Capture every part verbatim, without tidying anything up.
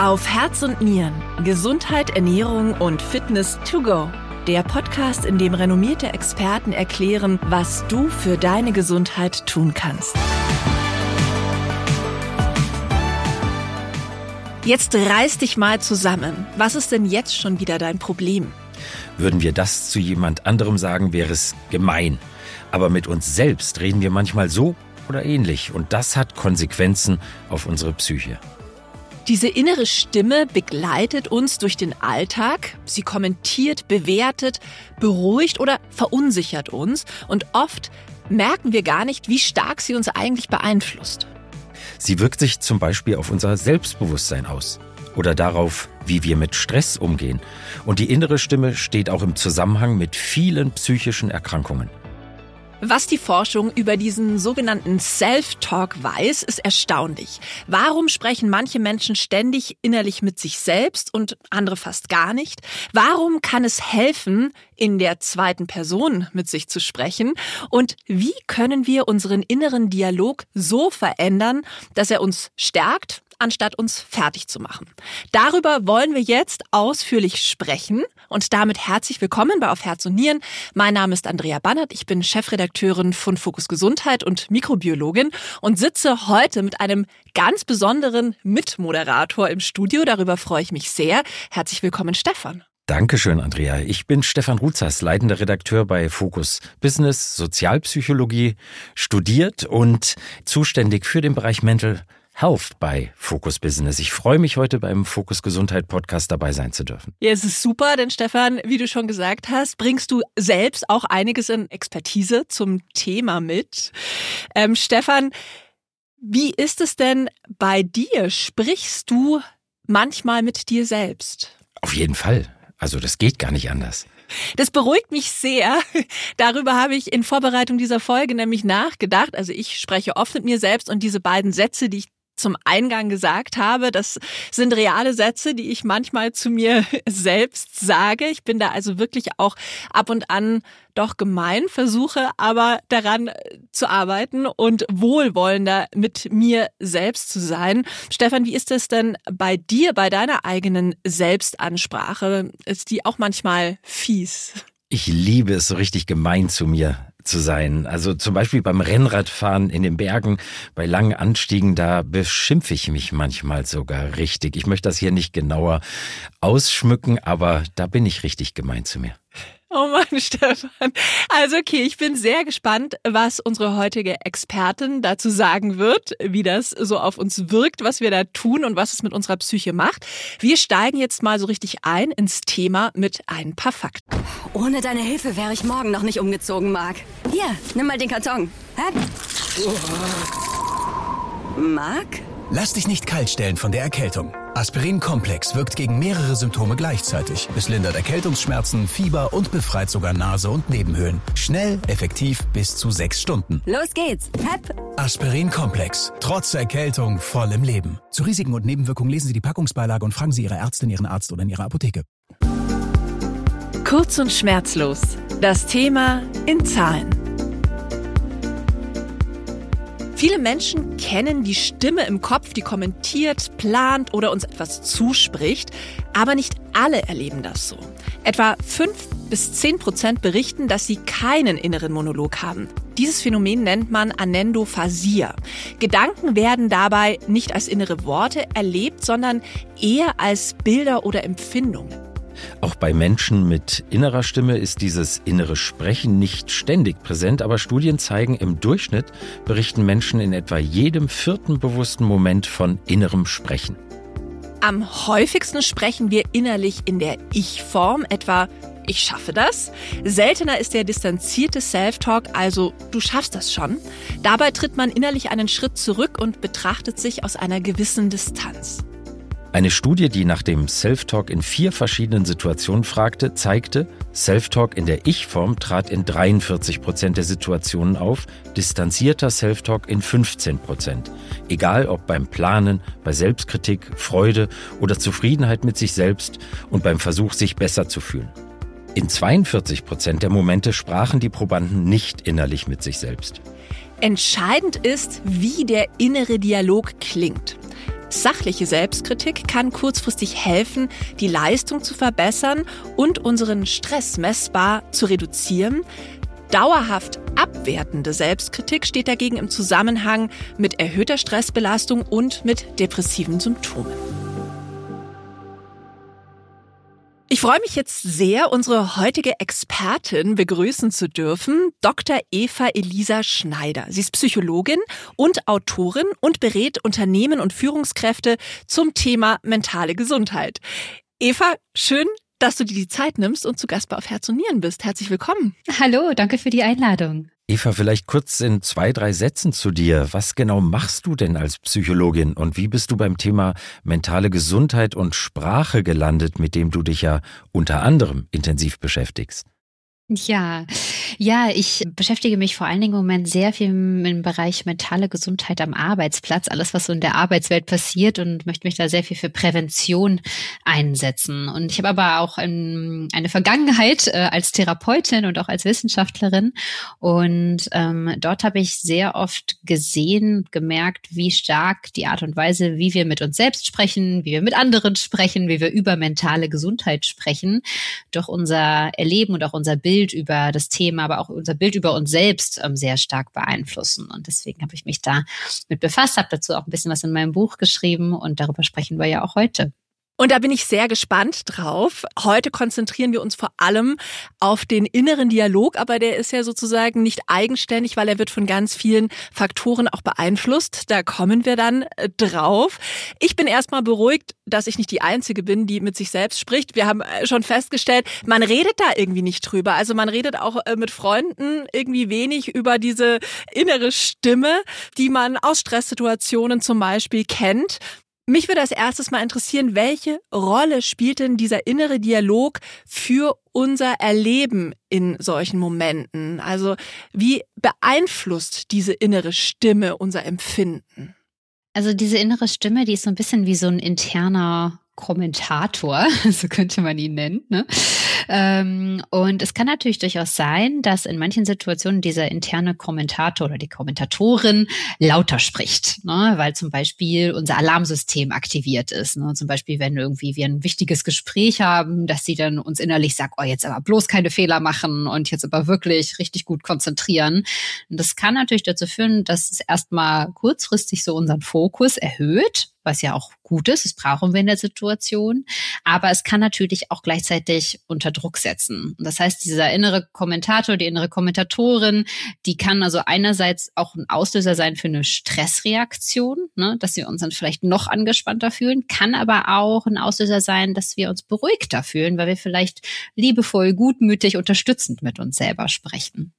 Auf Herz und Nieren. Gesundheit, Ernährung und Fitness to go. Der Podcast, in dem renommierte Experten erklären, was du für deine Gesundheit tun kannst. Jetzt reiß dich mal zusammen. Was ist denn jetzt schon wieder dein Problem? Würden wir das zu jemand anderem sagen, wäre es gemein. Aber mit uns selbst reden wir manchmal so oder ähnlich. Und das hat Konsequenzen auf unsere Psyche. Diese innere Stimme begleitet uns durch den Alltag. Sie kommentiert, bewertet, beruhigt oder verunsichert uns. Und oft merken wir gar nicht, wie stark sie uns eigentlich beeinflusst. Sie wirkt sich zum Beispiel auf unser Selbstbewusstsein aus oder darauf, wie wir mit Stress umgehen. Und die innere Stimme steht auch im Zusammenhang mit vielen psychischen Erkrankungen. Was die Forschung über diesen sogenannten Self-Talk weiß, ist erstaunlich. Warum sprechen manche Menschen ständig innerlich mit sich selbst und andere fast gar nicht? Warum kann es helfen, in der zweiten Person mit sich zu sprechen? Und wie können wir unseren inneren Dialog so verändern, dass er uns stärkt, anstatt uns fertig zu machen? Darüber wollen wir jetzt ausführlich sprechen und damit herzlich willkommen bei Auf Herz und Nieren. Mein Name ist Andrea Bannert, ich bin Chefredakteurin von Fokus Gesundheit und Mikrobiologin und sitze heute mit einem ganz besonderen Mitmoderator im Studio. Darüber freue ich mich sehr. Herzlich willkommen, Stefan. Dankeschön, Andrea. Ich bin Stefan Rutzas, leitender Redakteur bei Fokus Business, Sozialpsychologie, studiert und zuständig für den Bereich Mental Health bei Fokus Business. Ich freue mich, heute beim Fokus Gesundheit Podcast dabei sein zu dürfen. Ja, es ist super, denn Stefan, wie du schon gesagt hast, bringst du selbst auch einiges an Expertise zum Thema mit. Ähm, Stefan, wie ist es denn bei dir? Sprichst du manchmal mit dir selbst? Auf jeden Fall. Also das geht gar nicht anders. Das beruhigt mich sehr. Darüber habe ich in Vorbereitung dieser Folge nämlich nachgedacht. Also ich spreche oft mit mir selbst und diese beiden Sätze, die ich zum Eingang gesagt habe, das sind reale Sätze, die ich manchmal zu mir selbst sage. Ich bin da also wirklich auch ab und an doch gemein, versuche aber daran zu arbeiten und wohlwollender mit mir selbst zu sein. Stefan, wie ist es denn bei dir, bei deiner eigenen Selbstansprache? Ist die auch manchmal fies? Ich liebe es, so richtig gemein zu mir zu sein. Also zum Beispiel beim Rennradfahren in den Bergen, bei langen Anstiegen, da beschimpfe ich mich manchmal sogar richtig. Ich möchte das hier nicht genauer ausschmücken, aber da bin ich richtig gemein zu mir. Oh Mann, Stefan. Also okay, ich bin sehr gespannt, was unsere heutige Expertin dazu sagen wird, wie das so auf uns wirkt, was wir da tun und was es mit unserer Psyche macht. Wir steigen jetzt mal so richtig ein ins Thema mit ein paar Fakten. Ohne deine Hilfe wäre ich morgen noch nicht umgezogen, Marc. Hier, nimm mal den Karton. Hä? Marc? Lass dich nicht kalt stellen von der Erkältung. Aspirin Komplex wirkt gegen mehrere Symptome gleichzeitig. Es lindert Erkältungsschmerzen, Fieber und befreit sogar Nase und Nebenhöhlen. Schnell, effektiv, bis zu sechs Stunden. Los geht's. Hep. Aspirin Komplex. Trotz Erkältung voll im Leben. Zu Risiken und Nebenwirkungen lesen Sie die Packungsbeilage und fragen Sie Ihre Ärztin, Ihren Arzt oder in Ihrer Apotheke. Kurz und schmerzlos. Das Thema in Zahlen. Viele Menschen kennen die Stimme im Kopf, die kommentiert, plant oder uns etwas zuspricht. Aber nicht alle erleben das so. Etwa fünf bis zehn Prozent berichten, dass sie keinen inneren Monolog haben. Dieses Phänomen nennt man Anendophasie. Gedanken werden dabei nicht als innere Worte erlebt, sondern eher als Bilder oder Empfindungen. Auch bei Menschen mit innerer Stimme ist dieses innere Sprechen nicht ständig präsent, aber Studien zeigen, im Durchschnitt berichten Menschen in etwa jedem vierten bewussten Moment von innerem Sprechen. Am häufigsten sprechen wir innerlich in der Ich-Form, etwa ich schaffe das. Seltener ist der distanzierte Self-Talk, also du schaffst das schon. Dabei tritt man innerlich einen Schritt zurück und betrachtet sich aus einer gewissen Distanz. Eine Studie, die nach dem Self-Talk in vier verschiedenen Situationen fragte, zeigte, Self-Talk in der Ich-Form trat in dreiundvierzig Prozent der Situationen auf, distanzierter Self-Talk in fünfzehn Prozent. Egal ob beim Planen, bei Selbstkritik, Freude oder Zufriedenheit mit sich selbst und beim Versuch, sich besser zu fühlen. In zweiundvierzig Prozent der Momente sprachen die Probanden nicht innerlich mit sich selbst. Entscheidend ist, wie der innere Dialog klingt. Sachliche Selbstkritik kann kurzfristig helfen, die Leistung zu verbessern und unseren Stress messbar zu reduzieren. Dauerhaft abwertende Selbstkritik steht dagegen im Zusammenhang mit erhöhter Stressbelastung und mit depressiven Symptomen. Ich freue mich jetzt sehr, unsere heutige Expertin begrüßen zu dürfen, Doktor Eva Elisa Schneider. Sie ist Psychologin und Autorin und berät Unternehmen und Führungskräfte zum Thema mentale Gesundheit. Eva, schön, dass du dir die Zeit nimmst und zu Gast bei Auf Herz und Nieren bist. Herzlich willkommen. Hallo, danke für die Einladung. Eva, vielleicht kurz in zwei, drei Sätzen zu dir. Was genau machst du denn als Psychologin und wie bist du beim Thema mentale Gesundheit und Sprache gelandet, mit dem du dich ja unter anderem intensiv beschäftigst? Ja, ja, ich beschäftige mich vor allen Dingen im Moment sehr viel im Bereich mentale Gesundheit am Arbeitsplatz, alles, was so in der Arbeitswelt passiert, und möchte mich da sehr viel für Prävention einsetzen. Und ich habe aber auch ein, eine Vergangenheit äh, als Therapeutin und auch als Wissenschaftlerin. Und ähm, dort habe ich sehr oft gesehen, gemerkt, wie stark die Art und Weise, wie wir mit uns selbst sprechen, wie wir mit anderen sprechen, wie wir über mentale Gesundheit sprechen, doch unser Erleben und auch unser Bild über das Thema, aber auch unser Bild über uns selbst ähm, sehr stark beeinflussen. Und deswegen habe ich mich da mit befasst, habe dazu auch ein bisschen was in meinem Buch geschrieben und darüber sprechen wir ja auch heute. Und da bin ich sehr gespannt drauf. Heute konzentrieren wir uns vor allem auf den inneren Dialog, aber der ist ja sozusagen nicht eigenständig, weil er wird von ganz vielen Faktoren auch beeinflusst. Da kommen wir dann drauf. Ich bin erstmal beruhigt, dass ich nicht die Einzige bin, die mit sich selbst spricht. Wir haben schon festgestellt, man redet da irgendwie nicht drüber. Also man redet auch mit Freunden irgendwie wenig über diese innere Stimme, die man aus Stresssituationen zum Beispiel kennt. Mich würde als erstes mal interessieren, welche Rolle spielt denn dieser innere Dialog für unser Erleben in solchen Momenten? Also wie beeinflusst diese innere Stimme unser Empfinden? Also diese innere Stimme, die ist so ein bisschen wie so ein interner Kommentator, so könnte man ihn nennen, ne? Ähm, und es kann natürlich durchaus sein, dass in manchen Situationen dieser interne Kommentator oder die Kommentatorin lauter spricht, ne? Weil zum Beispiel unser Alarmsystem aktiviert ist. Ne? Zum Beispiel, wenn irgendwie wir ein wichtiges Gespräch haben, dass sie dann uns innerlich sagt, oh, jetzt aber bloß keine Fehler machen und jetzt aber wirklich richtig gut konzentrieren. Und das kann natürlich dazu führen, dass es erstmal kurzfristig so unseren Fokus erhöht, was ja auch gut ist, das brauchen wir in der Situation, aber es kann natürlich auch gleichzeitig unter Druck setzen. Und das heißt, dieser innere Kommentator, die innere Kommentatorin, die kann also einerseits auch ein Auslöser sein für eine Stressreaktion, ne, dass wir uns dann vielleicht noch angespannter fühlen, kann aber auch ein Auslöser sein, dass wir uns beruhigter fühlen, weil wir vielleicht liebevoll, gutmütig, unterstützend mit uns selber sprechen.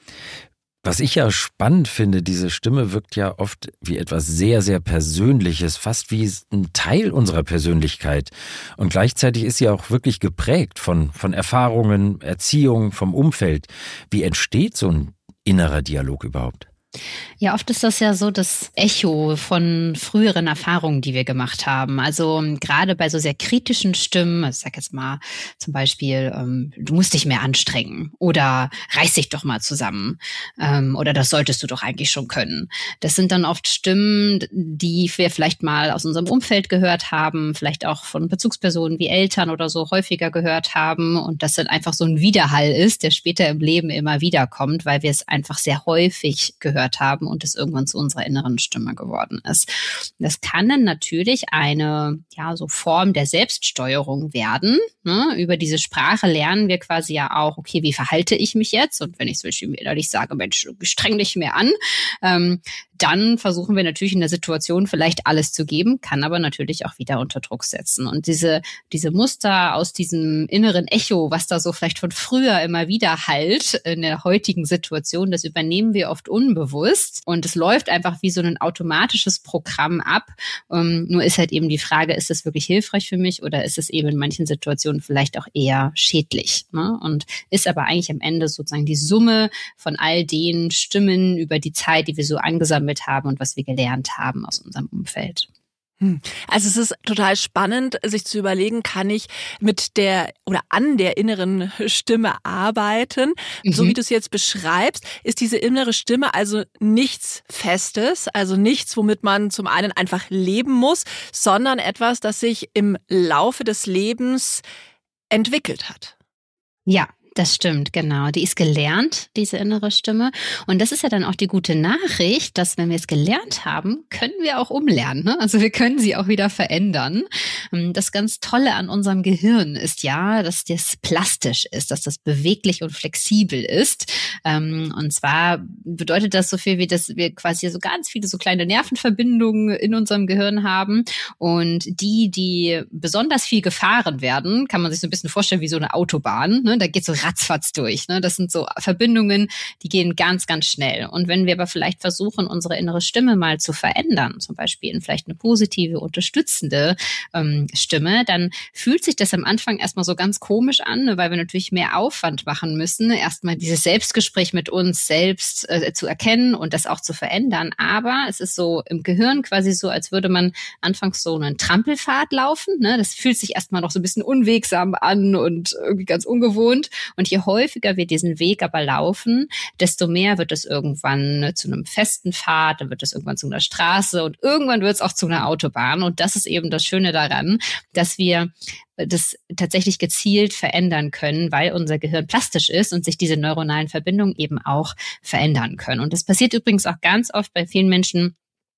Was ich ja spannend finde, diese Stimme wirkt ja oft wie etwas sehr, sehr Persönliches, fast wie ein Teil unserer Persönlichkeit. Und gleichzeitig ist sie auch wirklich geprägt von, von Erfahrungen, Erziehung, vom Umfeld. Wie entsteht so ein innerer Dialog überhaupt? Ja, oft ist das ja so das Echo von früheren Erfahrungen, die wir gemacht haben. Also gerade bei so sehr kritischen Stimmen, ich sag jetzt mal zum Beispiel, ähm, du musst dich mehr anstrengen oder reiß dich doch mal zusammen ähm, oder das solltest du doch eigentlich schon können. Das sind dann oft Stimmen, die wir vielleicht mal aus unserem Umfeld gehört haben, vielleicht auch von Bezugspersonen wie Eltern oder so häufiger gehört haben und das dann einfach so ein Widerhall ist, der später im Leben immer wieder kommt, weil wir es einfach sehr häufig gehört haben und es irgendwann zu unserer inneren Stimme geworden ist. Das kann dann natürlich eine, ja, so Form der Selbststeuerung werden. Ne? Über diese Sprache lernen wir quasi ja auch, okay, wie verhalte ich mich jetzt? Und wenn ich zum Beispiel innerlich sage, Mensch, streng dich mehr an, ähm, dann versuchen wir natürlich in der Situation vielleicht alles zu geben, kann aber natürlich auch wieder unter Druck setzen. Und diese, diese Muster aus diesem inneren Echo, was da so vielleicht von früher immer wieder hallt in der heutigen Situation, das übernehmen wir oft unbewusst und es läuft einfach wie so ein automatisches Programm ab. Um, nur ist halt eben die Frage, ist das wirklich hilfreich für mich oder ist es eben in manchen Situationen vielleicht auch eher schädlich? Ne? Und ist aber eigentlich am Ende sozusagen die Summe von all den Stimmen über die Zeit, die wir so angesammelt haben und was wir gelernt haben aus unserem Umfeld. Also es ist total spannend, sich zu überlegen, kann ich mit der oder an der inneren Stimme arbeiten? Mhm. So wie du es jetzt beschreibst, ist diese innere Stimme also nichts Festes, also nichts, womit man zum einen einfach leben muss, sondern etwas, das sich im Laufe des Lebens entwickelt hat. Ja. Das stimmt, genau. Die ist gelernt, diese innere Stimme. Und das ist ja dann auch die gute Nachricht, dass wenn wir es gelernt haben, können wir auch umlernen. Ne? Also wir können sie auch wieder verändern. Das ganz Tolle an unserem Gehirn ist ja, dass das plastisch ist, dass das beweglich und flexibel ist. Und zwar bedeutet das so viel, wie dass wir quasi so ganz viele so kleine Nervenverbindungen in unserem Gehirn haben. Und die, die besonders viel gefahren werden, kann man sich so ein bisschen vorstellen wie so eine Autobahn. Ne? Da geht so ratzfatz durch. Ne? Das sind so Verbindungen, die gehen ganz, ganz schnell. Und wenn wir aber vielleicht versuchen, unsere innere Stimme mal zu verändern, zum Beispiel in vielleicht eine positive, unterstützende ähm, Stimme, dann fühlt sich das am Anfang erstmal so ganz komisch an, weil wir natürlich mehr Aufwand machen müssen, erstmal dieses Selbstgespräch mit uns selbst äh, zu erkennen und das auch zu verändern. Aber es ist so im Gehirn quasi so, als würde man anfangs so einen Trampelpfad laufen. Ne? Das fühlt sich erstmal noch so ein bisschen unwegsam an und irgendwie ganz ungewohnt. Und je häufiger wir diesen Weg aber laufen, desto mehr wird es irgendwann ne, zu einem festen Pfad, dann wird es irgendwann zu einer Straße und irgendwann wird es auch zu einer Autobahn. Und das ist eben das Schöne daran, dass wir das tatsächlich gezielt verändern können, weil unser Gehirn plastisch ist und sich diese neuronalen Verbindungen eben auch verändern können. Und das passiert übrigens auch ganz oft bei vielen Menschen,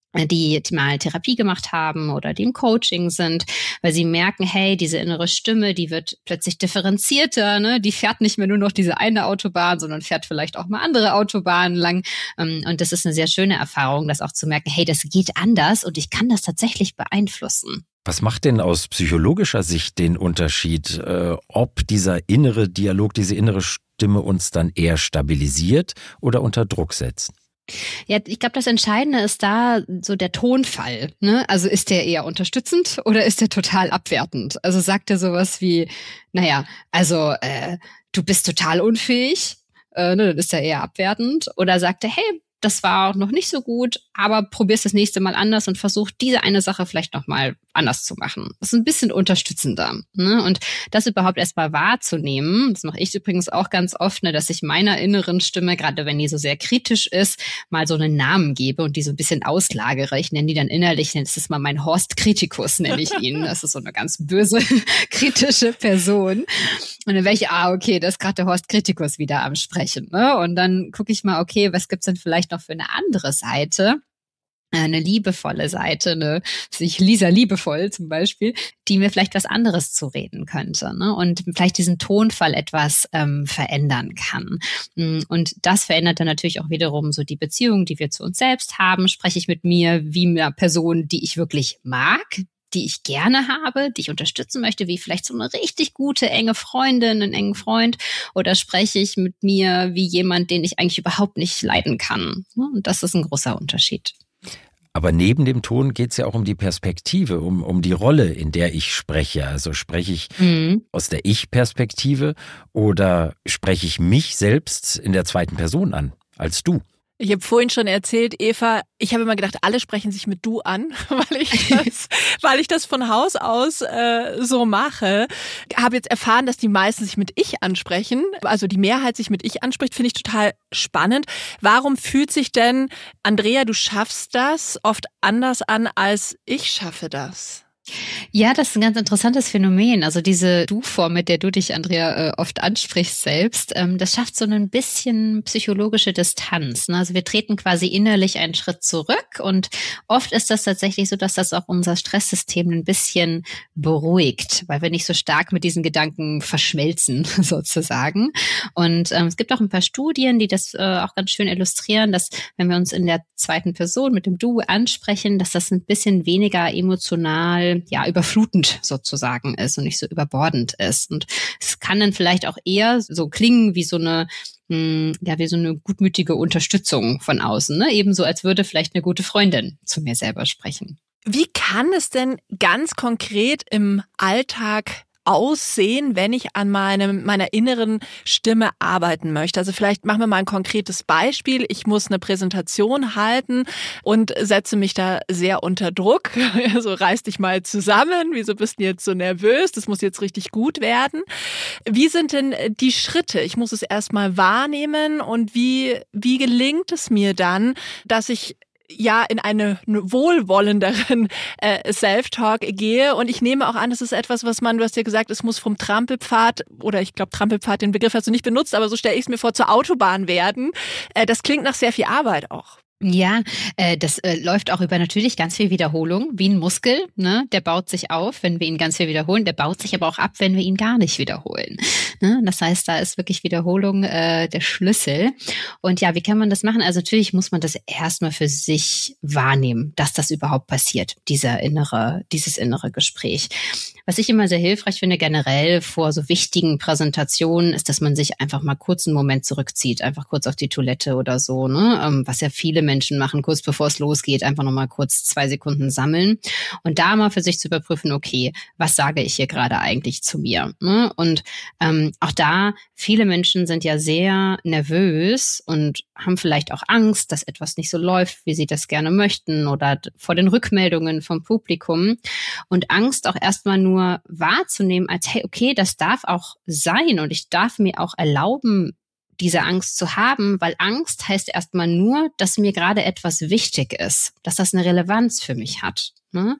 die mal Therapie gemacht haben oder die im Coaching sind, weil sie merken, hey, diese innere Stimme, die wird plötzlich differenzierter, ne? Die fährt nicht mehr nur noch diese eine Autobahn, sondern fährt vielleicht auch mal andere Autobahnen lang. Und das ist eine sehr schöne Erfahrung, das auch zu merken, hey, das geht anders und ich kann das tatsächlich beeinflussen. Was macht denn aus psychologischer Sicht den Unterschied, äh, ob dieser innere Dialog, diese innere Stimme uns dann eher stabilisiert oder unter Druck setzt? Ja, ich glaube, das Entscheidende ist da so der Tonfall. Ne? Also ist der eher unterstützend oder ist der total abwertend? Also sagt er sowas wie, naja, also äh, du bist total unfähig, äh, ne, dann ist er eher abwertend. Oder sagt er, hey, das war noch nicht so gut, aber probier's das nächste Mal anders und versuch diese eine Sache vielleicht nochmal anders zu machen. Das ist ein bisschen unterstützender. Ne? Und das überhaupt erstmal wahrzunehmen, das mache ich übrigens auch ganz oft, ne, dass ich meiner inneren Stimme, gerade wenn die so sehr kritisch ist, mal so einen Namen gebe und die so ein bisschen auslagere. Ich nenne die dann innerlich, das ist mal mein Horst Kritikus, nenne ich ihn. Das ist so eine ganz böse, kritische Person. Und dann wäre ich, ah, okay, das ist gerade der Horst Kritikus wieder am Sprechen. Ne? Und dann gucke ich mal, okay, was gibt's denn vielleicht noch für eine andere Seite? Eine liebevolle Seite, eine sich Lisa liebevoll zum Beispiel, die mir vielleicht was anderes zureden könnte, ne? Und vielleicht diesen Tonfall etwas ähm, verändern kann. Und das verändert dann natürlich auch wiederum so die Beziehung, die wir zu uns selbst haben. Spreche ich mit mir wie einer Person, die ich wirklich mag, die ich gerne habe, die ich unterstützen möchte, wie vielleicht so eine richtig gute, enge Freundin, einen engen Freund, oder spreche ich mit mir wie jemand, den ich eigentlich überhaupt nicht leiden kann. Und das ist ein großer Unterschied. Aber neben dem Ton geht es ja auch um die Perspektive, um, um die Rolle, in der ich spreche. Also spreche ich mhm. aus der Ich-Perspektive oder spreche ich mich selbst in der zweiten Person an, als du? Ich habe vorhin schon erzählt, Eva, ich habe immer gedacht, alle sprechen sich mit du an, weil ich das, weil ich das von Haus aus äh, so mache. Habe jetzt erfahren, dass die meisten sich mit ich ansprechen, also die Mehrheit sich mit ich anspricht, finde ich total spannend. Warum fühlt sich denn, Andrea, du schaffst das oft anders an, als ich schaffe das? Ja, das ist ein ganz interessantes Phänomen. Also diese Du-Form, mit der du dich, Andrea, äh, oft ansprichst selbst, ähm, das schafft so ein bisschen psychologische Distanz. Ne? Also wir treten quasi innerlich einen Schritt zurück und oft ist das tatsächlich so, dass das auch unser Stresssystem ein bisschen beruhigt, weil wir nicht so stark mit diesen Gedanken verschmelzen sozusagen. Und ähm, es gibt auch ein paar Studien, die das äh, auch ganz schön illustrieren, dass wenn wir uns in der zweiten Person mit dem Du ansprechen, dass das ein bisschen weniger emotional ja überflutend sozusagen ist und nicht so überbordend ist. Und es kann dann vielleicht auch eher so klingen wie so eine mh, ja wie so eine gutmütige Unterstützung von außen, ne? Ebenso als würde vielleicht eine gute Freundin zu mir selber sprechen. Wie kann es denn ganz konkret im Alltag aussehen, wenn ich an meinem, meiner inneren Stimme arbeiten möchte? Also vielleicht machen wir mal ein konkretes Beispiel. Ich muss eine Präsentation halten und setze mich da sehr unter Druck. So, reiß dich mal zusammen. Wieso bist du jetzt so nervös? Das muss jetzt richtig gut werden. Wie sind denn die Schritte? Ich muss es erstmal wahrnehmen und wie, wie gelingt es mir dann, dass ich ja in einen wohlwollenderen äh, Self-Talk gehe. Und ich nehme auch an, das ist etwas, was man, du hast ja gesagt, es muss vom Trampelpfad, oder ich glaube Trampelpfad, den Begriff hast du nicht benutzt, aber so stelle ich es mir vor, zur Autobahn werden. Äh, das klingt nach sehr viel Arbeit auch. Ja, äh, das äh, läuft auch über natürlich ganz viel Wiederholung, wie ein Muskel, ne? Der baut sich auf, wenn wir ihn ganz viel wiederholen, der baut sich aber auch ab, wenn wir ihn gar nicht wiederholen. Ne? Das heißt, da ist wirklich Wiederholung äh, der Schlüssel. Und ja, wie kann man das machen? Also natürlich muss man das erstmal für sich wahrnehmen, dass das überhaupt passiert, dieser innere, dieses innere Gespräch. Was ich immer sehr hilfreich finde generell vor so wichtigen Präsentationen, ist, dass man sich einfach mal kurz einen Moment zurückzieht, einfach kurz auf die Toilette oder so, ne? Ähm, was ja viele Menschen machen, kurz bevor es losgeht, einfach nochmal kurz zwei Sekunden sammeln und da mal für sich zu überprüfen, okay, was sage ich hier gerade eigentlich zu mir? Ne? Und ähm, auch da, viele Menschen sind ja sehr nervös und haben vielleicht auch Angst, dass etwas nicht so läuft, wie sie das gerne möchten oder vor den Rückmeldungen vom Publikum und Angst auch erstmal nur wahrzunehmen als, hey, okay, das darf auch sein und ich darf mir auch erlauben, diese Angst zu haben, weil Angst heißt erstmal nur, dass mir gerade etwas wichtig ist, dass das eine Relevanz für mich hat. Ne?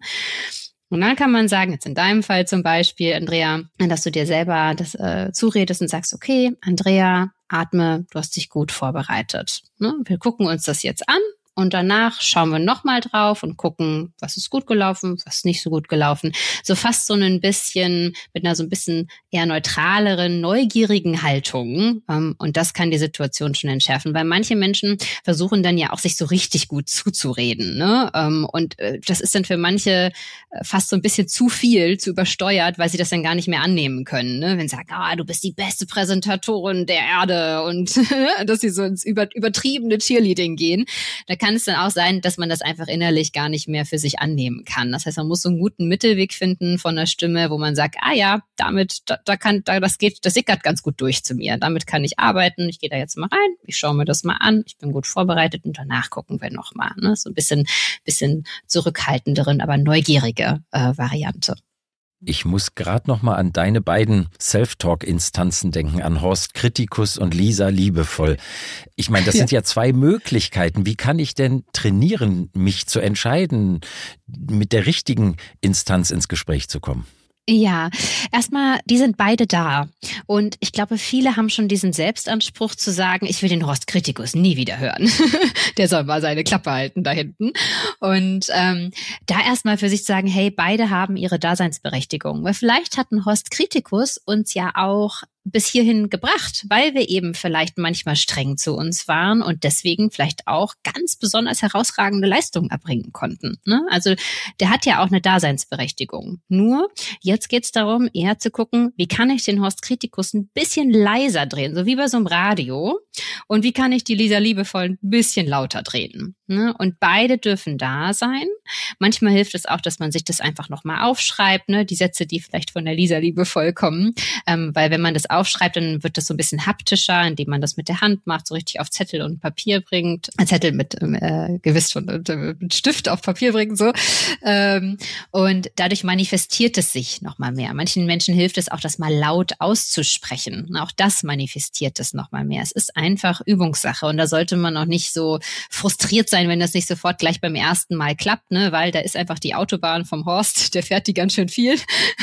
Und dann kann man sagen, jetzt in deinem Fall zum Beispiel, Andrea, dass du dir selber das äh, zuredest und sagst, okay, Andrea, atme, du hast dich gut vorbereitet. Ne? Wir gucken uns das jetzt an. Und danach schauen wir nochmal drauf und gucken, was ist gut gelaufen, was ist nicht so gut gelaufen. So fast so ein bisschen, mit einer so ein bisschen eher neutraleren, neugierigen Haltung. Und das kann die Situation schon entschärfen, weil manche Menschen versuchen dann ja auch, sich so richtig gut zuzureden. Ne? Und das ist dann für manche fast so ein bisschen zu viel, zu übersteuert, weil sie das dann gar nicht mehr annehmen können. Ne? Wenn sie sagen, ah, du bist die beste Präsentatorin der Erde und dass sie so ins über, übertriebene Cheerleading gehen. Da kann es dann auch sein, dass man das einfach innerlich gar nicht mehr für sich annehmen kann. Das heißt, man muss so einen guten Mittelweg finden von der Stimme, wo man sagt, ah ja, damit, da, da kann, da, das geht, das sickert ganz gut durch zu mir. Damit kann ich arbeiten. Ich gehe da jetzt mal rein, ich schaue mir das mal an, ich bin gut vorbereitet und danach gucken wir nochmal. Ne? So ein bisschen, bisschen zurückhaltenderen, aber neugierige äh, Variante. Ich muss gerade noch mal an deine beiden Self-Talk-Instanzen denken, an Horst Kritikus und Lisa Liebevoll. Ich meine, das ja. sind ja zwei Möglichkeiten. Wie kann ich denn trainieren, mich zu entscheiden, mit der richtigen Instanz ins Gespräch zu kommen? Ja, erstmal, die sind beide da. Und ich glaube, viele haben schon diesen Selbstanspruch zu sagen, ich will den Horst Kritikus nie wieder hören. Der soll mal seine Klappe halten da hinten. Und ähm, da erstmal für sich zu sagen, hey, beide haben ihre Daseinsberechtigung. Weil vielleicht hat ein Horst Kritikus uns ja auch bis hierhin gebracht, weil wir eben vielleicht manchmal streng zu uns waren und deswegen vielleicht auch ganz besonders herausragende Leistungen erbringen konnten. Ne? Also der hat ja auch eine Daseinsberechtigung. Nur jetzt geht es darum, eher zu gucken, wie kann ich den Horst Kritikus ein bisschen leiser drehen, so wie bei so einem Radio, und wie kann ich die Lisa Liebevoll ein bisschen lauter drehen. Ne? Und beide dürfen da sein. Manchmal hilft es auch, dass man sich das einfach nochmal aufschreibt, ne? Die Sätze, die vielleicht von der Lisa Liebevoll kommen, ähm, weil wenn man das aufschreibt, dann wird das so ein bisschen haptischer, indem man das mit der Hand macht, so richtig auf Zettel und Papier bringt. Ein Zettel mit äh, Gewiss und äh, mit Stift auf Papier bringen, so. Ähm, und dadurch manifestiert es sich nochmal mehr. Manchen Menschen hilft es auch, das mal laut auszusprechen. Und auch das manifestiert es nochmal mehr. Es ist einfach Übungssache und da sollte man auch nicht so frustriert sein, wenn das nicht sofort gleich beim ersten Mal klappt, ne? Weil da ist einfach die Autobahn vom Horst, der fährt die ganz schön viel.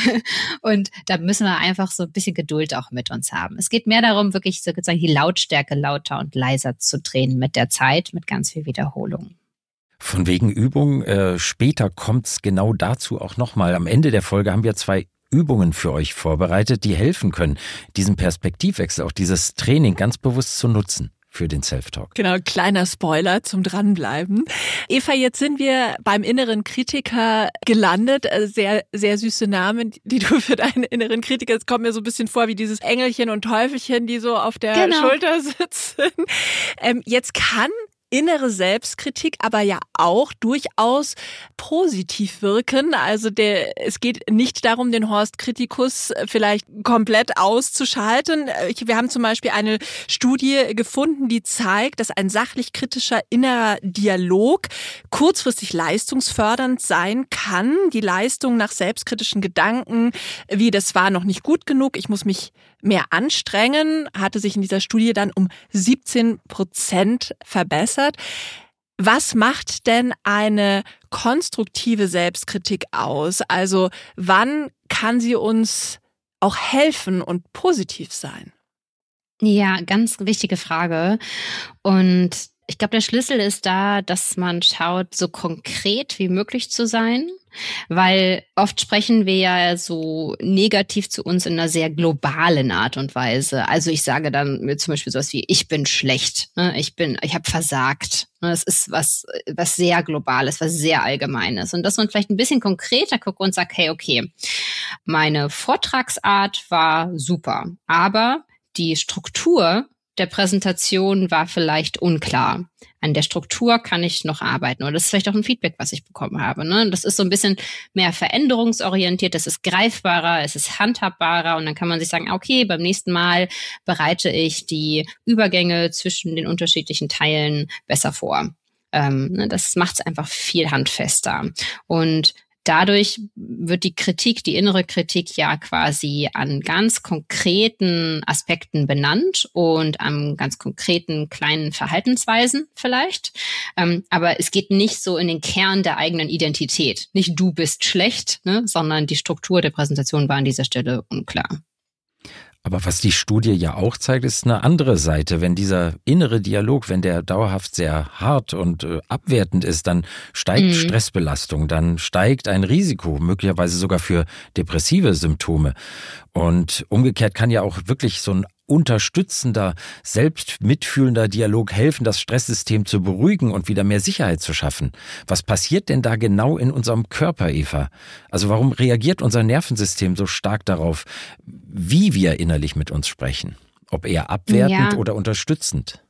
Und da müssen wir einfach so ein bisschen Geduld auch mit uns haben. Es geht mehr darum, wirklich sozusagen die Lautstärke lauter und leiser zu drehen mit der Zeit, mit ganz viel Wiederholung. Von wegen Übung, äh, später kommt's genau dazu auch nochmal. Am Ende der Folge haben wir zwei Übungen für euch vorbereitet, die helfen können, diesen Perspektivwechsel, auch dieses Training ganz bewusst zu nutzen für den Self-Talk. Genau, kleiner Spoiler zum Dranbleiben. Eva, jetzt sind wir beim inneren Kritiker gelandet. Sehr, sehr süße Namen, die du für deinen inneren Kritiker, es kommt mir so ein bisschen vor wie dieses Engelchen und Teufelchen, die so auf der genau. Schulter sitzen. Ähm, jetzt kann innere Selbstkritik aber ja auch durchaus positiv wirken. Also der, es geht nicht darum, den Horst Kritikus vielleicht komplett auszuschalten. Wir haben zum Beispiel eine Studie gefunden, die zeigt, dass ein sachlich kritischer innerer Dialog kurzfristig leistungsfördernd sein kann. Die Leistung nach selbstkritischen Gedanken, wie das war noch nicht gut genug, ich muss mich mehr anstrengen, hatte sich in dieser Studie dann um siebzehn Prozent verbessert. Was macht denn eine konstruktive Selbstkritik aus? Also wann kann sie uns auch helfen und positiv sein? Ja, ganz wichtige Frage. Und ich glaube, der Schlüssel ist da, dass man schaut, so konkret wie möglich zu sein. Weil oft sprechen wir ja so negativ zu uns in einer sehr globalen Art und Weise. Also ich sage dann mir zum Beispiel sowas wie, ich bin schlecht, ne? ich bin, ich habe versagt. Das ist was, was sehr Globales, was sehr Allgemeines. Und dass man vielleicht ein bisschen konkreter guckt und sagt, hey, okay, meine Vortragsart war super, aber die Struktur der Präsentation war vielleicht unklar. An der Struktur kann ich noch arbeiten. Oder das ist vielleicht auch ein Feedback, was ich bekommen habe. Ne? Das ist so ein bisschen mehr veränderungsorientiert, das ist greifbarer, es ist handhabbarer und dann kann man sich sagen, okay, beim nächsten Mal bereite ich die Übergänge zwischen den unterschiedlichen Teilen besser vor. Ähm, ne? Das macht es einfach viel handfester. Und dadurch wird die Kritik, die innere Kritik ja quasi an ganz konkreten Aspekten benannt und an ganz konkreten kleinen Verhaltensweisen vielleicht. Ähm, aber es geht nicht so in den Kern der eigenen Identität. Nicht du bist schlecht, ne, sondern die Struktur der Präsentation war an dieser Stelle unklar. Aber was die Studie ja auch zeigt, ist eine andere Seite. Wenn dieser innere Dialog, wenn der dauerhaft sehr hart und äh, abwertend ist, dann steigt mhm. Stressbelastung, dann steigt ein Risiko, möglicherweise sogar für depressive Symptome. Und umgekehrt kann ja auch wirklich so ein unterstützender, selbst mitfühlender Dialog helfen, das Stresssystem zu beruhigen und wieder mehr Sicherheit zu schaffen. Was passiert denn da genau in unserem Körper, Eva? Also warum reagiert unser Nervensystem so stark darauf, wie wir innerlich mit uns sprechen? Ob eher abwertend ja. oder unterstützend?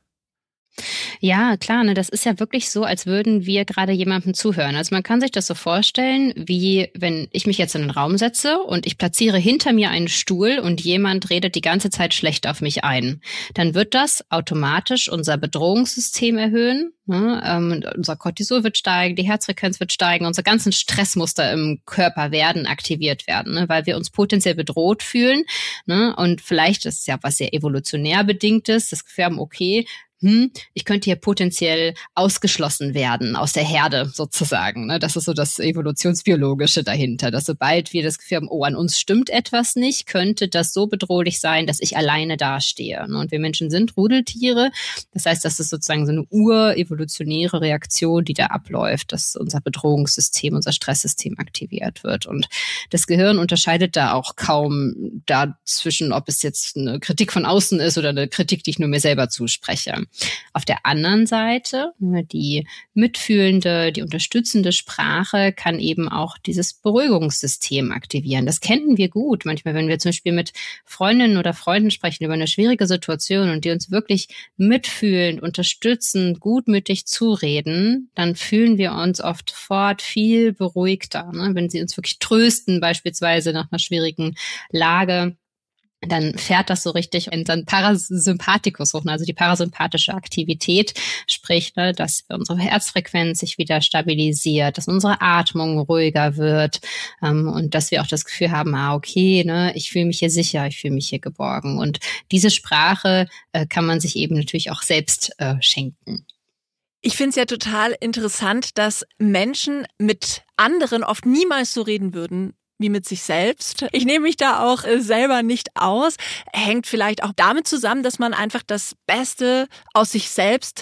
Ja, klar, ne, das ist ja wirklich so, als würden wir gerade jemandem zuhören. Also man kann sich das so vorstellen, wie wenn ich mich jetzt in den Raum setze und ich platziere hinter mir einen Stuhl und jemand redet die ganze Zeit schlecht auf mich ein. Dann wird das automatisch unser Bedrohungssystem erhöhen. Ne? Ähm, unser Cortisol wird steigen, die Herzfrequenz wird steigen, unsere ganzen Stressmuster im Körper werden aktiviert werden, ne? Weil wir uns potenziell bedroht fühlen. Ne? Und vielleicht ist es ja was sehr evolutionär bedingtes, das Gefühl haben, okay, Hm, ich könnte hier potenziell ausgeschlossen werden aus der Herde sozusagen. Ne? Das ist so das Evolutionsbiologische dahinter, dass sobald wir das Gefühl haben, oh, an uns stimmt etwas nicht, könnte das so bedrohlich sein, dass ich alleine dastehe. Ne? Und wir Menschen sind Rudeltiere. Das heißt, das ist sozusagen so eine urevolutionäre Reaktion, die da abläuft, dass unser Bedrohungssystem, unser Stresssystem aktiviert wird. Und das Gehirn unterscheidet da auch kaum dazwischen, ob es jetzt eine Kritik von außen ist oder eine Kritik, die ich nur mir selber zuspreche. Auf der anderen Seite, die mitfühlende, die unterstützende Sprache kann eben auch dieses Beruhigungssystem aktivieren. Das kennen wir gut. Manchmal, wenn wir zum Beispiel mit Freundinnen oder Freunden sprechen über eine schwierige Situation und die uns wirklich mitfühlend, unterstützend, gutmütig zureden, dann fühlen wir uns oft fort viel beruhigter. Ne? Wenn sie uns wirklich trösten, beispielsweise nach einer schwierigen Lage, dann fährt das so richtig in den Parasympathikus hoch, also die parasympathische Aktivität, sprich, ne, dass unsere Herzfrequenz sich wieder stabilisiert, dass unsere Atmung ruhiger wird ähm, und dass wir auch das Gefühl haben, ah, okay, ne, ich fühle mich hier sicher, ich fühle mich hier geborgen. Und diese Sprache äh, kann man sich eben natürlich auch selbst äh, schenken. Ich finde es ja total interessant, dass Menschen mit anderen oft niemals so reden würden, wie mit sich selbst. Ich nehme mich da auch selber nicht aus. Hängt vielleicht auch damit zusammen, dass man einfach das Beste aus sich selbst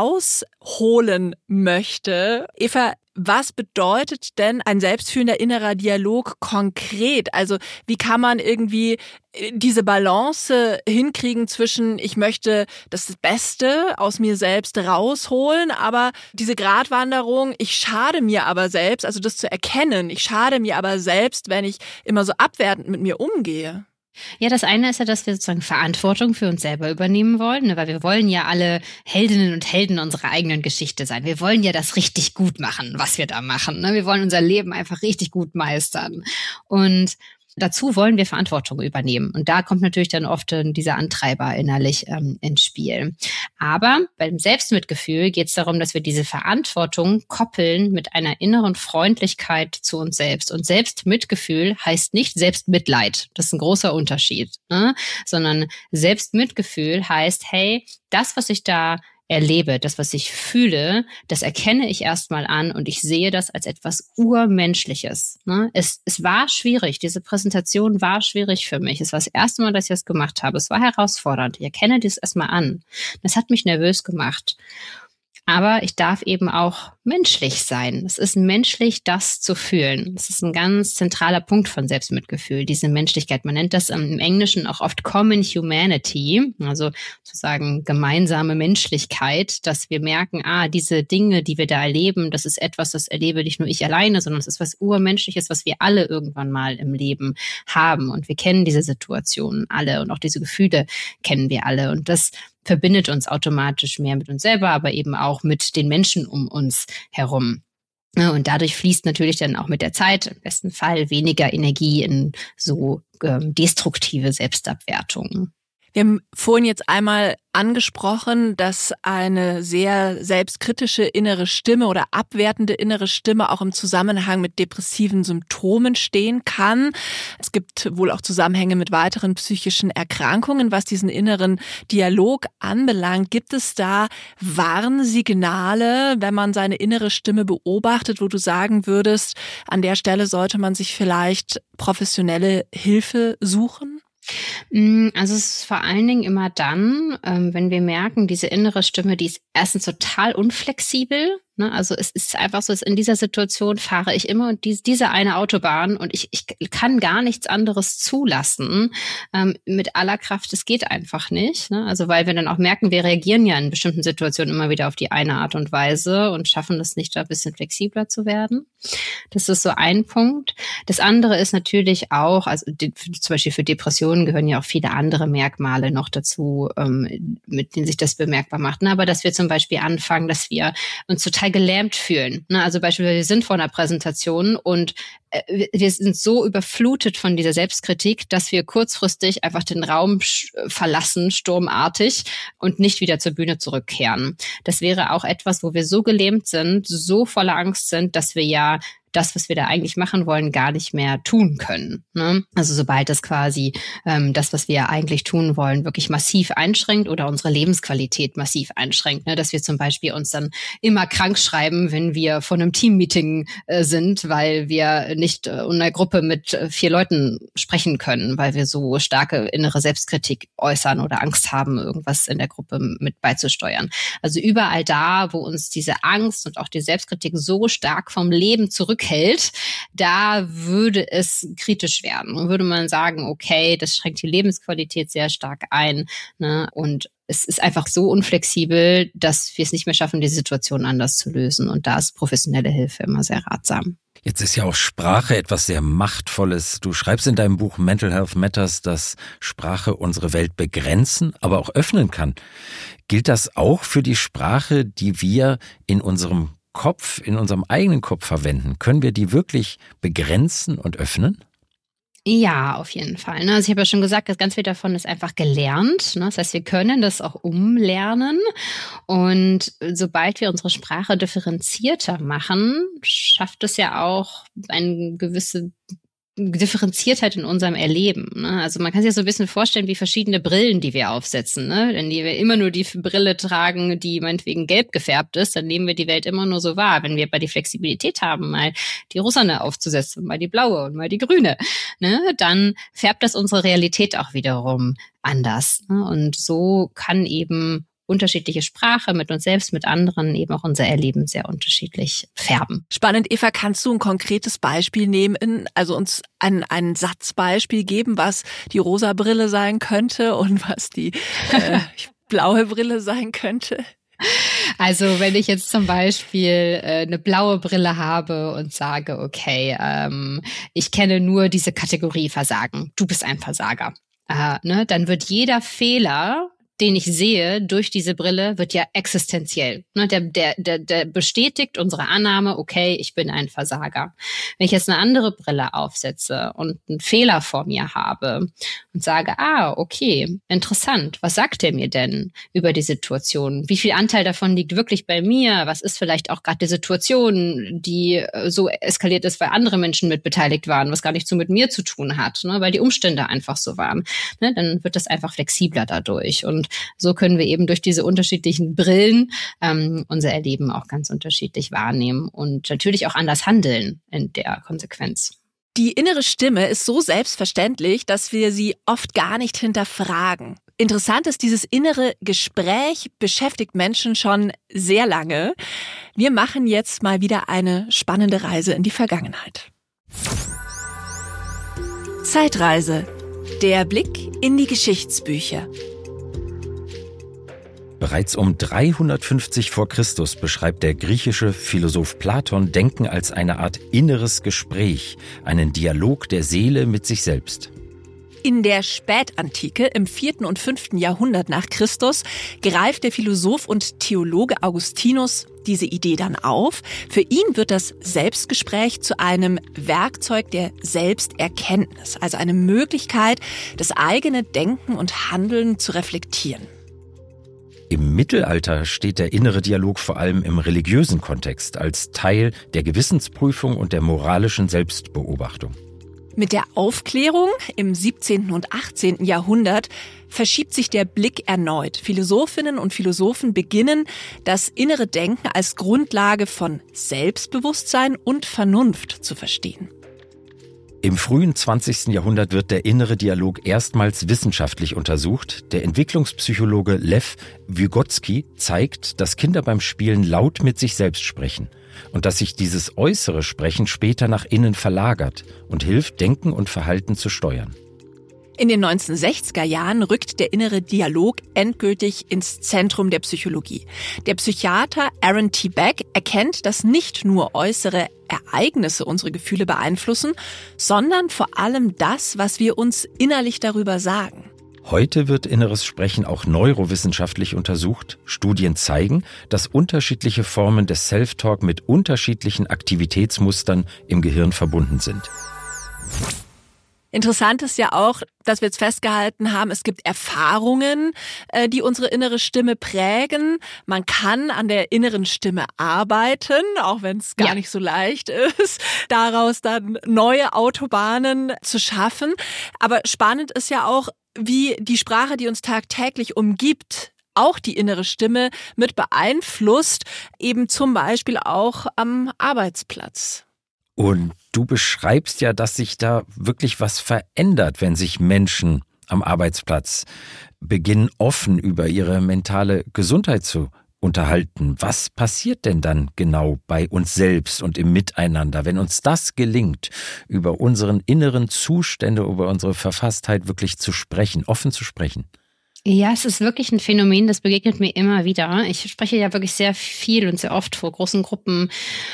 rausholen möchte. Eva, was bedeutet denn ein selbstfühlender innerer Dialog konkret? Also wie kann man irgendwie diese Balance hinkriegen zwischen, ich möchte das Beste aus mir selbst rausholen, aber diese Gratwanderung, ich schade mir aber selbst, also das zu erkennen, ich schade mir aber selbst, wenn ich immer so abwertend mit mir umgehe? Ja, das eine ist ja, dass wir sozusagen Verantwortung für uns selber übernehmen wollen, ne? Weil wir wollen ja alle Heldinnen und Helden unserer eigenen Geschichte sein. Wir wollen ja das richtig gut machen, was wir da machen, ne? Wir wollen unser Leben einfach richtig gut meistern. Und dazu wollen wir Verantwortung übernehmen. Und da kommt natürlich dann oft dieser Antreiber innerlich ähm, ins Spiel. Aber beim Selbstmitgefühl geht es darum, dass wir diese Verantwortung koppeln mit einer inneren Freundlichkeit zu uns selbst. Und Selbstmitgefühl heißt nicht Selbstmitleid. Das ist ein großer Unterschied, ne? Sondern Selbstmitgefühl heißt, hey, das, was ich da erlebe, das, was ich fühle, das erkenne ich erstmal an und ich sehe das als etwas Urmenschliches. Ne? Es, es war schwierig, diese Präsentation war schwierig für mich. Es war das erste Mal, dass ich das gemacht habe. Es war herausfordernd. Ich erkenne das erstmal an. Das hat mich nervös gemacht. Aber ich darf eben auch menschlich sein. Es ist menschlich, das zu fühlen. Das ist ein ganz zentraler Punkt von Selbstmitgefühl, diese Menschlichkeit. Man nennt das im Englischen auch oft Common Humanity, also sozusagen gemeinsame Menschlichkeit, dass wir merken, ah, diese Dinge, die wir da erleben, das ist etwas, das erlebe nicht nur ich alleine, sondern es ist was Urmenschliches, was wir alle irgendwann mal im Leben haben. Und wir kennen diese Situationen alle und auch diese Gefühle kennen wir alle. Und das verbindet uns automatisch mehr mit uns selber, aber eben auch mit den Menschen um uns herum. Und dadurch fließt natürlich dann auch mit der Zeit im besten Fall weniger Energie in so ähm, destruktive Selbstabwertungen. Wir haben vorhin jetzt einmal angesprochen, dass eine sehr selbstkritische innere Stimme oder abwertende innere Stimme auch im Zusammenhang mit depressiven Symptomen stehen kann. Es gibt wohl auch Zusammenhänge mit weiteren psychischen Erkrankungen, was diesen inneren Dialog anbelangt. Gibt es da Warnsignale, wenn man seine innere Stimme beobachtet, wo du sagen würdest, an der Stelle sollte man sich vielleicht professionelle Hilfe suchen? Also es ist vor allen Dingen immer dann, ähm, wenn wir merken, diese innere Stimme, die ist erstens total unflexibel. Ne? Also es ist einfach so, dass in dieser Situation fahre ich immer und die, diese eine Autobahn und ich, ich kann gar nichts anderes zulassen ähm, mit aller Kraft. Es geht einfach nicht. Ne? Also weil wir dann auch merken, wir reagieren ja in bestimmten Situationen immer wieder auf die eine Art und Weise und schaffen es nicht, da ein bisschen flexibler zu werden. Das ist so ein Punkt. Das andere ist natürlich auch, also die, zum Beispiel für Depressionen gehören ja auch viele andere Merkmale noch dazu, ähm, mit denen sich das bemerkbar macht. Ne? Aber dass wir zum Beispiel anfangen, dass wir uns total gelähmt fühlen. Ne? Also beispielsweise wir sind vor einer Präsentation und äh, wir sind so überflutet von dieser Selbstkritik, dass wir kurzfristig einfach den Raum verlassen, sturmartig, und nicht wieder zur Bühne zurückkehren. Das wäre auch etwas, wo wir so gelähmt sind, so voller Angst sind, dass wir ja das, was wir da eigentlich machen wollen, gar nicht mehr tun können. Ne? Also sobald das quasi ähm, das, was wir eigentlich tun wollen, wirklich massiv einschränkt oder unsere Lebensqualität massiv einschränkt, ne? Dass wir zum Beispiel uns dann immer krank schreiben, wenn wir vor einem Teammeeting äh, sind, weil wir nicht äh, in einer Gruppe mit äh, vier Leuten sprechen können, weil wir so starke innere Selbstkritik äußern oder Angst haben, irgendwas in der Gruppe mit beizusteuern. Also überall da, wo uns diese Angst und auch die Selbstkritik so stark vom Leben zurück hält, da würde es kritisch werden. Und würde man sagen, okay, das schränkt die Lebensqualität sehr stark ein, ne? Und es ist einfach so unflexibel, dass wir es nicht mehr schaffen, die Situation anders zu lösen. Und da ist professionelle Hilfe immer sehr ratsam. Jetzt ist ja auch Sprache etwas sehr Machtvolles. Du schreibst in deinem Buch Mental Health Matters, dass Sprache unsere Welt begrenzen, aber auch öffnen kann. Gilt das auch für die Sprache, die wir in unserem Kopf, in unserem eigenen Kopf verwenden? Können wir die wirklich begrenzen und öffnen? Ja, auf jeden Fall. Also ich habe ja schon gesagt, dass ganz viel davon ist einfach gelernt. Das heißt, wir können das auch umlernen. Und sobald wir unsere Sprache differenzierter machen, schafft es ja auch eine gewisse Differenziertheit in unserem Erleben. Ne? Also man kann sich das so ein bisschen vorstellen wie verschiedene Brillen, die wir aufsetzen. Ne? Wenn wir immer nur die Brille tragen, die meinetwegen gelb gefärbt ist, dann nehmen wir die Welt immer nur so wahr. Wenn wir aber die Flexibilität haben, mal die rosane aufzusetzen, mal die blaue und mal die grüne, ne? Dann färbt das unsere Realität auch wiederum anders. Ne? Und so kann eben unterschiedliche Sprache mit uns selbst, mit anderen eben auch unser Erleben sehr unterschiedlich färben. Spannend, Eva, kannst du ein konkretes Beispiel nehmen, also uns ein, ein Satzbeispiel geben, was die rosa Brille sein könnte und was die äh, blaue Brille sein könnte? Also wenn ich jetzt zum Beispiel äh, eine blaue Brille habe und sage, okay, ähm, ich kenne nur diese Kategorie Versagen, du bist ein Versager, äh, ne, dann wird jeder Fehler, den ich sehe durch diese Brille, wird ja existenziell. Ne, der, der, der, der bestätigt unsere Annahme, okay, ich bin ein Versager. Wenn ich jetzt eine andere Brille aufsetze und einen Fehler vor mir habe und sage, ah, okay, interessant, was sagt der mir denn über die Situation? Wie viel Anteil davon liegt wirklich bei mir? Was ist vielleicht auch gerade die Situation, die so eskaliert ist, weil andere Menschen mit beteiligt waren, was gar nicht so mit mir zu tun hat, ne, weil die Umstände einfach so waren. Ne, dann wird das einfach flexibler dadurch. Und so können wir eben durch diese unterschiedlichen Brillen ähm, unser Erleben auch ganz unterschiedlich wahrnehmen und natürlich auch anders handeln in der Konsequenz. Die innere Stimme ist so selbstverständlich, dass wir sie oft gar nicht hinterfragen. Interessant ist, dieses innere Gespräch beschäftigt Menschen schon sehr lange. Wir machen jetzt mal wieder eine spannende Reise in die Vergangenheit. Zeitreise. Der Blick in die Geschichtsbücher. Bereits um dreihundertfünfzig vor Christus beschreibt der griechische Philosoph Platon Denken als eine Art inneres Gespräch, einen Dialog der Seele mit sich selbst. In der Spätantike, im vierten und fünften Jahrhundert nach Christus, greift der Philosoph und Theologe Augustinus diese Idee dann auf. Für ihn wird das Selbstgespräch zu einem Werkzeug der Selbsterkenntnis, also eine Möglichkeit, das eigene Denken und Handeln zu reflektieren. Im Mittelalter steht der innere Dialog vor allem im religiösen Kontext als Teil der Gewissensprüfung und der moralischen Selbstbeobachtung. Mit der Aufklärung im siebzehnten und achtzehnten Jahrhundert verschiebt sich der Blick erneut. Philosophinnen und Philosophen beginnen, das innere Denken als Grundlage von Selbstbewusstsein und Vernunft zu verstehen. Im frühen zwanzigsten Jahrhundert wird der innere Dialog erstmals wissenschaftlich untersucht. Der Entwicklungspsychologe Lev Vygotsky zeigt, dass Kinder beim Spielen laut mit sich selbst sprechen und dass sich dieses äußere Sprechen später nach innen verlagert und hilft, Denken und Verhalten zu steuern. In den neunzehnhundertsechziger Jahren rückt der innere Dialog endgültig ins Zentrum der Psychologie. Der Psychiater Aaron T. Beck erkennt, dass nicht nur äußere Ereignisse unsere Gefühle beeinflussen, sondern vor allem das, was wir uns innerlich darüber sagen. Heute wird inneres Sprechen auch neurowissenschaftlich untersucht. Studien zeigen, dass unterschiedliche Formen des Self-Talk mit unterschiedlichen Aktivitätsmustern im Gehirn verbunden sind. Interessant ist ja auch, dass wir jetzt festgehalten haben, es gibt Erfahrungen, die unsere innere Stimme prägen. Man kann an der inneren Stimme arbeiten, auch wenn es gar ja. nicht so leicht ist, daraus dann neue Autobahnen zu schaffen. Aber spannend ist ja auch, wie die Sprache, die uns tagtäglich umgibt, auch die innere Stimme mit beeinflusst, eben zum Beispiel auch am Arbeitsplatz. Und du beschreibst ja, dass sich da wirklich was verändert, wenn sich Menschen am Arbeitsplatz beginnen, offen über ihre mentale Gesundheit zu unterhalten. Was passiert denn dann genau bei uns selbst und im Miteinander, wenn uns das gelingt, über unseren inneren Zustände, über unsere Verfasstheit wirklich zu sprechen, offen zu sprechen? Ja, es ist wirklich ein Phänomen, das begegnet mir immer wieder. Ich spreche ja wirklich sehr viel und sehr oft vor großen Gruppen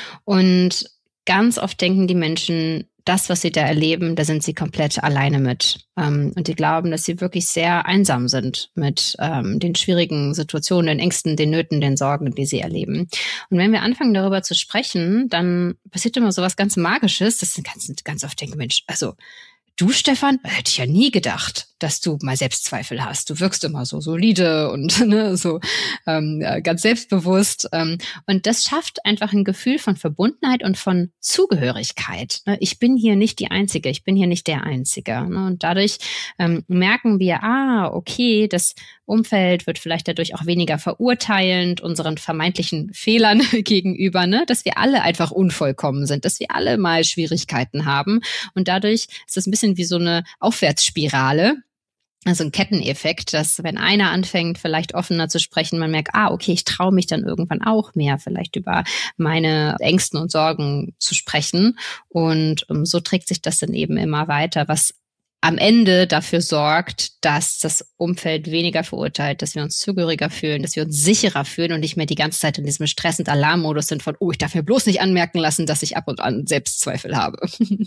und ganz oft denken die Menschen, das, was sie da erleben, da sind sie komplett alleine mit. Ähm, und die glauben, dass sie wirklich sehr einsam sind mit ähm, den schwierigen Situationen, den Ängsten, den Nöten, den Sorgen, die sie erleben. Und wenn wir anfangen, darüber zu sprechen, dann passiert immer so was ganz Magisches, dass sie ganz, ganz oft denken, Mensch, also du, Stefan, hätte ich ja nie gedacht, dass du mal Selbstzweifel hast. Du wirkst immer so solide und ne, so ähm, ganz selbstbewusst. Ähm, und das schafft einfach ein Gefühl von Verbundenheit und von Zugehörigkeit. Ne? Ich bin hier nicht die Einzige, ich bin hier nicht der Einzige. Ne? Und dadurch ähm, merken wir, ah, okay, das Umfeld wird vielleicht dadurch auch weniger verurteilend unseren vermeintlichen Fehlern gegenüber, ne? Dass wir alle einfach unvollkommen sind, dass wir alle mal Schwierigkeiten haben. Und dadurch ist das ein bisschen wie so eine Aufwärtsspirale. Also ein Ketteneffekt, dass wenn einer anfängt, vielleicht offener zu sprechen, man merkt, ah, okay, ich traue mich dann irgendwann auch mehr, vielleicht über meine Ängsten und Sorgen zu sprechen. Und um, so trägt sich das dann eben immer weiter, was am Ende dafür sorgt, dass das Umfeld weniger verurteilt, dass wir uns zugehöriger fühlen, dass wir uns sicherer fühlen und nicht mehr die ganze Zeit in diesem Stress- und Alarmmodus sind von, oh, ich darf mir bloß nicht anmerken lassen, dass ich ab und an Selbstzweifel habe.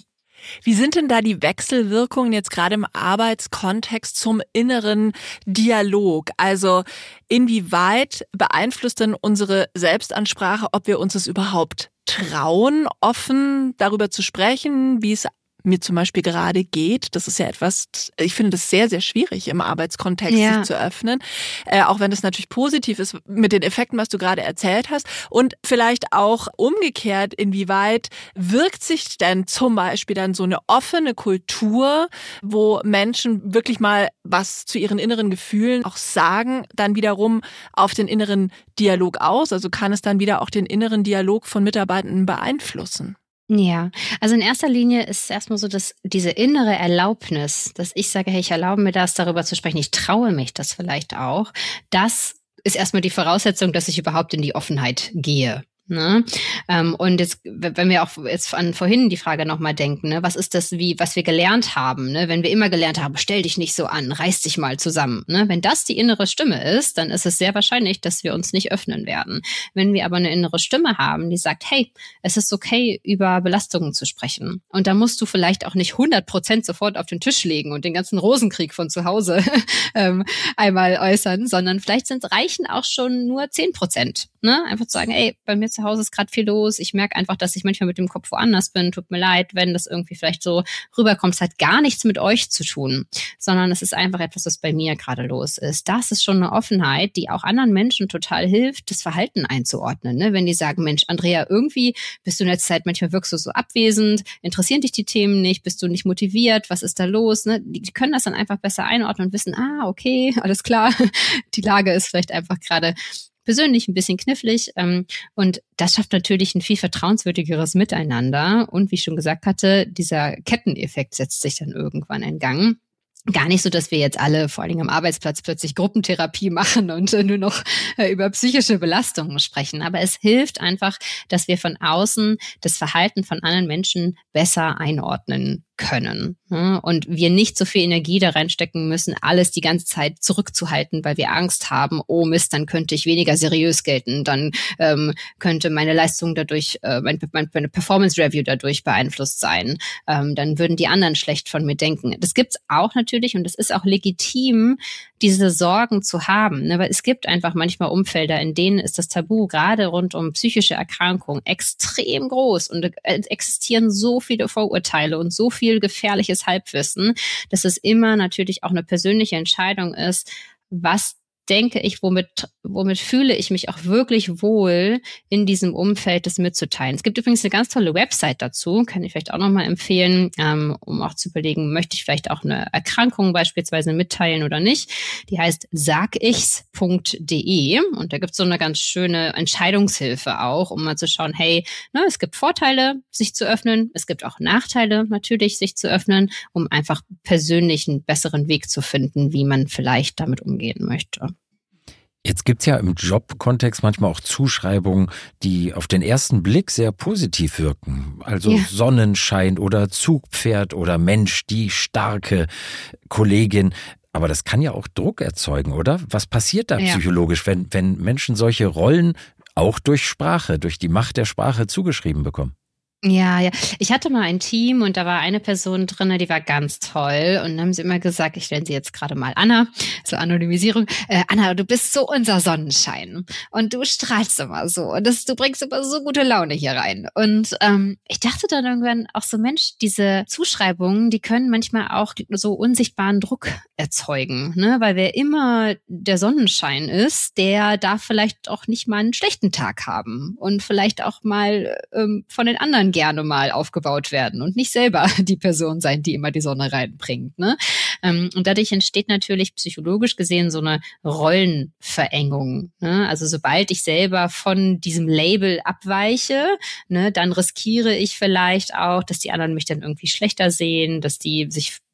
Wie sind denn da die Wechselwirkungen jetzt gerade im Arbeitskontext zum inneren Dialog? Also inwieweit beeinflusst denn unsere Selbstansprache, ob wir uns es überhaupt trauen, offen darüber zu sprechen, wie es mir zum Beispiel gerade geht? Das ist ja etwas, ich finde das sehr, sehr schwierig im Arbeitskontext, ja. sich zu öffnen. Äh, auch wenn das natürlich positiv ist mit den Effekten, was du gerade erzählt hast. Und vielleicht auch umgekehrt, inwieweit wirkt sich denn zum Beispiel dann so eine offene Kultur, wo Menschen wirklich mal was zu ihren inneren Gefühlen auch sagen, dann wiederum auf den inneren Dialog aus? Also kann es dann wieder auch den inneren Dialog von Mitarbeitenden beeinflussen? Ja, also in erster Linie ist es erstmal so, dass diese innere Erlaubnis, dass ich sage, hey, ich erlaube mir das, darüber zu sprechen, ich traue mich das vielleicht auch, das ist erstmal die Voraussetzung, dass ich überhaupt in die Offenheit gehe. Ne? Ähm, und jetzt, wenn wir auch jetzt an vorhin die Frage nochmal denken, ne, was ist das, wie, was wir gelernt haben, ne? Wenn wir immer gelernt haben, stell dich nicht so an, reiß dich mal zusammen, ne? Wenn das die innere Stimme ist, dann ist es sehr wahrscheinlich, dass wir uns nicht öffnen werden. Wenn wir aber eine innere Stimme haben, die sagt, hey, es ist okay, über Belastungen zu sprechen. Und da musst du vielleicht auch nicht hundert Prozent sofort auf den Tisch legen und den ganzen Rosenkrieg von zu Hause ähm, einmal äußern, sondern vielleicht sind, reichen auch schon nur zehn Prozent. Ne? Einfach zu sagen, ey, bei mir zu Hause ist gerade viel los. Ich merke einfach, dass ich manchmal mit dem Kopf woanders bin. Tut mir leid, wenn das irgendwie vielleicht so rüberkommt. Es hat gar nichts mit euch zu tun, sondern es ist einfach etwas, was bei mir gerade los ist. Das ist schon eine Offenheit, die auch anderen Menschen total hilft, das Verhalten einzuordnen. Ne? Wenn die sagen, Mensch, Andrea, irgendwie bist du in letzter Zeit, manchmal wirkst du so abwesend, interessieren dich die Themen nicht, bist du nicht motiviert, was ist da los? Ne? Die, die können das dann einfach besser einordnen und wissen, ah, okay, alles klar, die Lage ist vielleicht einfach gerade persönlich ein bisschen knifflig, ähm, und das schafft natürlich ein viel vertrauenswürdigeres Miteinander und wie ich schon gesagt hatte, dieser Ketteneffekt setzt sich dann irgendwann in Gang. Gar nicht so, dass wir jetzt alle, vor allen Dingen am Arbeitsplatz, plötzlich Gruppentherapie machen und äh, nur noch äh, über psychische Belastungen sprechen. Aber es hilft einfach, dass wir von außen das Verhalten von anderen Menschen besser einordnen können. Ja, und wir nicht so viel Energie da reinstecken müssen, alles die ganze Zeit zurückzuhalten, weil wir Angst haben, oh Mist, dann könnte ich weniger seriös gelten, dann ähm, könnte meine Leistung dadurch, äh, mein, meine Performance Review dadurch beeinflusst sein. Ähm, dann würden die anderen schlecht von mir denken. Das gibt's auch natürlich und es ist auch legitim, diese Sorgen zu haben. Ne? Weil es gibt einfach manchmal Umfelder, in denen ist das Tabu gerade rund um psychische Erkrankungen extrem groß und es existieren so viele Vorurteile und so viel gefährliches Halbwissen, dass es immer natürlich auch eine persönliche Entscheidung ist, was denke ich, womit, womit fühle ich mich auch wirklich wohl in diesem Umfeld, das mitzuteilen. Es gibt übrigens eine ganz tolle Website dazu, kann ich vielleicht auch nochmal empfehlen, ähm, um auch zu überlegen, möchte ich vielleicht auch eine Erkrankung beispielsweise mitteilen oder nicht. Die heißt sagichs punkt de und da gibt es so eine ganz schöne Entscheidungshilfe auch, um mal zu schauen, hey, ne, es gibt Vorteile, sich zu öffnen, es gibt auch Nachteile natürlich, sich zu öffnen, um einfach persönlich einen besseren Weg zu finden, wie man vielleicht damit umgehen möchte. Jetzt gibt's ja im Jobkontext manchmal auch Zuschreibungen, die auf den ersten Blick sehr positiv wirken. Also ja. Sonnenschein oder Zugpferd oder Mensch, die starke Kollegin. Aber das kann ja auch Druck erzeugen, oder? Was passiert da ja. psychologisch, wenn, wenn Menschen solche Rollen auch durch Sprache, durch die Macht der Sprache zugeschrieben bekommen? Ja, ja. Ich hatte mal ein Team und da war eine Person drin, die war ganz toll. Und dann haben sie immer gesagt, ich nenne sie jetzt gerade mal Anna, so Anonymisierung. Äh, Anna, du bist so unser Sonnenschein und du strahlst immer so und das, du bringst immer so gute Laune hier rein. Und ähm, ich dachte dann irgendwann auch so, Mensch, diese Zuschreibungen, die können manchmal auch so unsichtbaren Druck erzeugen, ne? Weil wer immer der Sonnenschein ist, der darf vielleicht auch nicht mal einen schlechten Tag haben und vielleicht auch mal ähm, von den anderen gerne mal aufgebaut werden und nicht selber die Person sein, die immer die Sonne reinbringt. Ne? Und dadurch entsteht natürlich psychologisch gesehen so eine Rollenverengung. Ne? Also sobald ich selber von diesem Label abweiche, ne, dann riskiere ich vielleicht auch, dass die anderen mich dann irgendwie schlechter sehen, dass die sich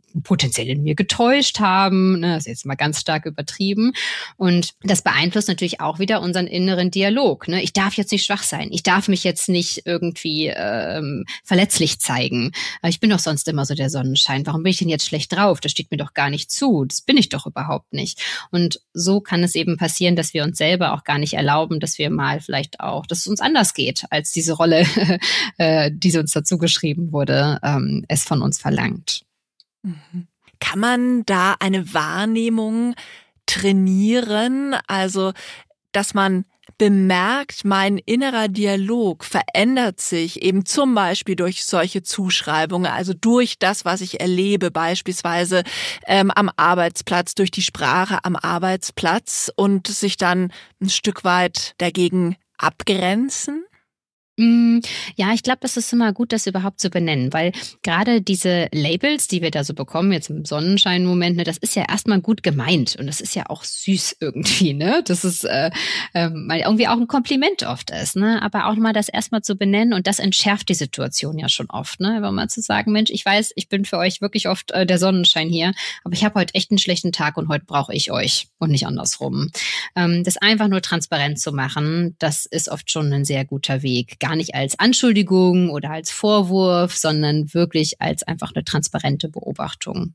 potenziell in mir getäuscht haben. Ne? Das ist jetzt mal ganz stark übertrieben. Und das beeinflusst natürlich auch wieder unseren inneren Dialog. Ne? Ich darf jetzt nicht schwach sein. Ich darf mich jetzt nicht irgendwie ähm, verletzlich zeigen. Ich bin doch sonst immer so der Sonnenschein. Warum bin ich denn jetzt schlecht drauf? Das steht mir doch gar nicht zu. Das bin ich doch überhaupt nicht. Und so kann es eben passieren, dass wir uns selber auch gar nicht erlauben, dass wir mal vielleicht auch, dass es uns anders geht, als diese Rolle, äh, die uns dazu geschrieben wurde, ähm, es von uns verlangt. Kann man da eine Wahrnehmung trainieren? Also, dass man bemerkt, mein innerer Dialog verändert sich eben zum Beispiel durch solche Zuschreibungen, also durch das, was ich erlebe, beispielsweise ähm, am Arbeitsplatz, durch die Sprache am Arbeitsplatz und sich dann ein Stück weit dagegen abgrenzen? Ja, ich glaube, das ist immer gut, das überhaupt zu benennen, weil gerade diese Labels, die wir da so bekommen, jetzt im Sonnenschein-Moment, ne, das ist ja erstmal gut gemeint und das ist ja auch süß irgendwie, ne? Das ist äh, äh, mal irgendwie auch ein Kompliment oft ist, ne? Aber auch mal das erstmal zu benennen und das entschärft die Situation ja schon oft, ne? Wenn mal zu sagen, Mensch, ich weiß, ich bin für euch wirklich oft äh, der Sonnenschein hier, aber ich habe heute echt einen schlechten Tag und heute brauche ich euch und nicht andersrum. Ähm, das einfach nur transparent zu machen, das ist oft schon ein sehr guter Weg. Gar nicht als Anschuldigung oder als Vorwurf, sondern wirklich als einfach eine transparente Beobachtung.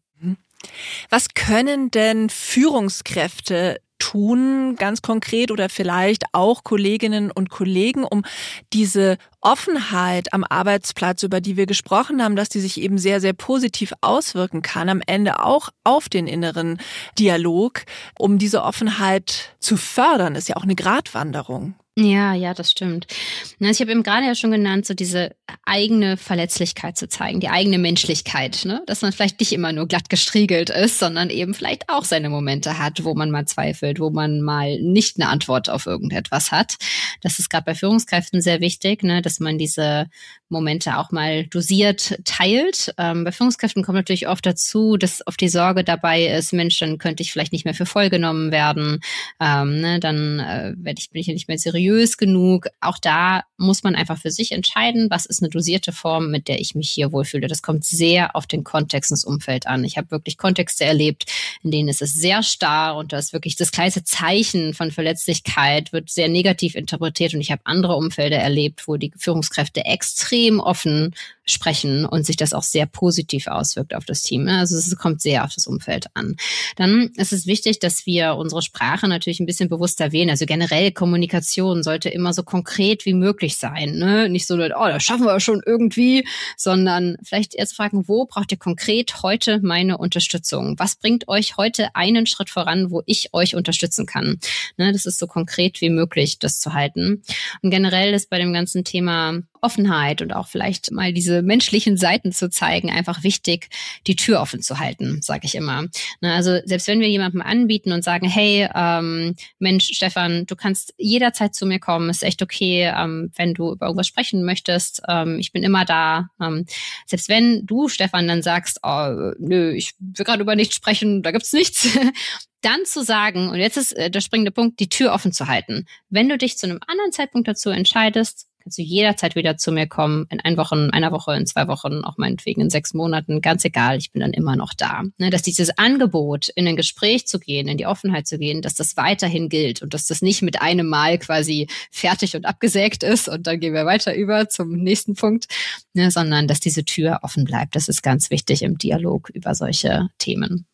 Was können denn Führungskräfte tun, ganz konkret, oder vielleicht auch Kolleginnen und Kollegen, um diese Offenheit am Arbeitsplatz, über die wir gesprochen haben, dass die sich eben sehr, sehr positiv auswirken kann, am Ende auch auf den inneren Dialog, um diese Offenheit zu fördern, ist ja auch eine Gratwanderung. Ja, ja, das stimmt. Ich habe eben gerade ja schon genannt, so diese eigene Verletzlichkeit zu zeigen, die eigene Menschlichkeit, ne? Dass man vielleicht nicht immer nur glatt gestriegelt ist, sondern eben vielleicht auch seine Momente hat, wo man mal zweifelt, wo man mal nicht eine Antwort auf irgendetwas hat. Das ist gerade bei Führungskräften sehr wichtig, ne? Dass man diese Momente auch mal dosiert teilt. Ähm, bei Führungskräften kommt natürlich oft dazu, dass oft die Sorge dabei ist, Mensch, dann könnte ich vielleicht nicht mehr für voll genommen werden, ähm, ne? Dann äh, werde ich, bin ich nicht mehr seriös genug. Auch da muss man einfach für sich entscheiden, was ist eine dosierte Form, mit der ich mich hier wohlfühle. Das kommt sehr auf den Kontext und das Umfeld an. Ich habe wirklich Kontexte erlebt, in denen ist es sehr starr und da ist wirklich das kleinste Zeichen von Verletzlichkeit wird sehr negativ interpretiert und ich habe andere Umfelder erlebt, wo die Führungskräfte extrem offen sprechen und sich das auch sehr positiv auswirkt auf das Team. Also es kommt sehr auf das Umfeld an. Dann ist es wichtig, dass wir unsere Sprache natürlich ein bisschen bewusster wählen. Also generell Kommunikation sollte immer so konkret wie möglich sein. Ne? Nicht so, oh, das schaffen wir schon irgendwie, sondern vielleicht erst fragen, wo braucht ihr konkret heute meine Unterstützung? Was bringt euch heute einen Schritt voran, wo ich euch unterstützen kann? Ne? Das ist so konkret wie möglich, das zu halten. Und generell ist bei dem ganzen Thema Offenheit und auch vielleicht mal diese menschlichen Seiten zu zeigen, einfach wichtig, die Tür offen zu halten, sage ich immer. Also selbst wenn wir jemandem anbieten und sagen, hey, ähm, Mensch, Stefan, du kannst jederzeit zu mir kommen, ist echt okay, ähm, wenn du über irgendwas sprechen möchtest, ähm, ich bin immer da. Ähm, selbst wenn du, Stefan, dann sagst, oh, nö, ich will gerade über nichts sprechen, da gibt's nichts, dann zu sagen, und jetzt ist äh, der springende Punkt, die Tür offen zu halten. Wenn du dich zu einem anderen Zeitpunkt dazu entscheidest, kannst du jederzeit wieder zu mir kommen, in ein Wochen, einer Woche, in zwei Wochen, auch meinetwegen in sechs Monaten, ganz egal, ich bin dann immer noch da. Ne, dass dieses Angebot, in ein Gespräch zu gehen, in die Offenheit zu gehen, dass das weiterhin gilt und dass das nicht mit einem Mal quasi fertig und abgesägt ist und dann gehen wir weiter über zum nächsten Punkt, ne, sondern dass diese Tür offen bleibt. Das ist ganz wichtig im Dialog über solche Themen.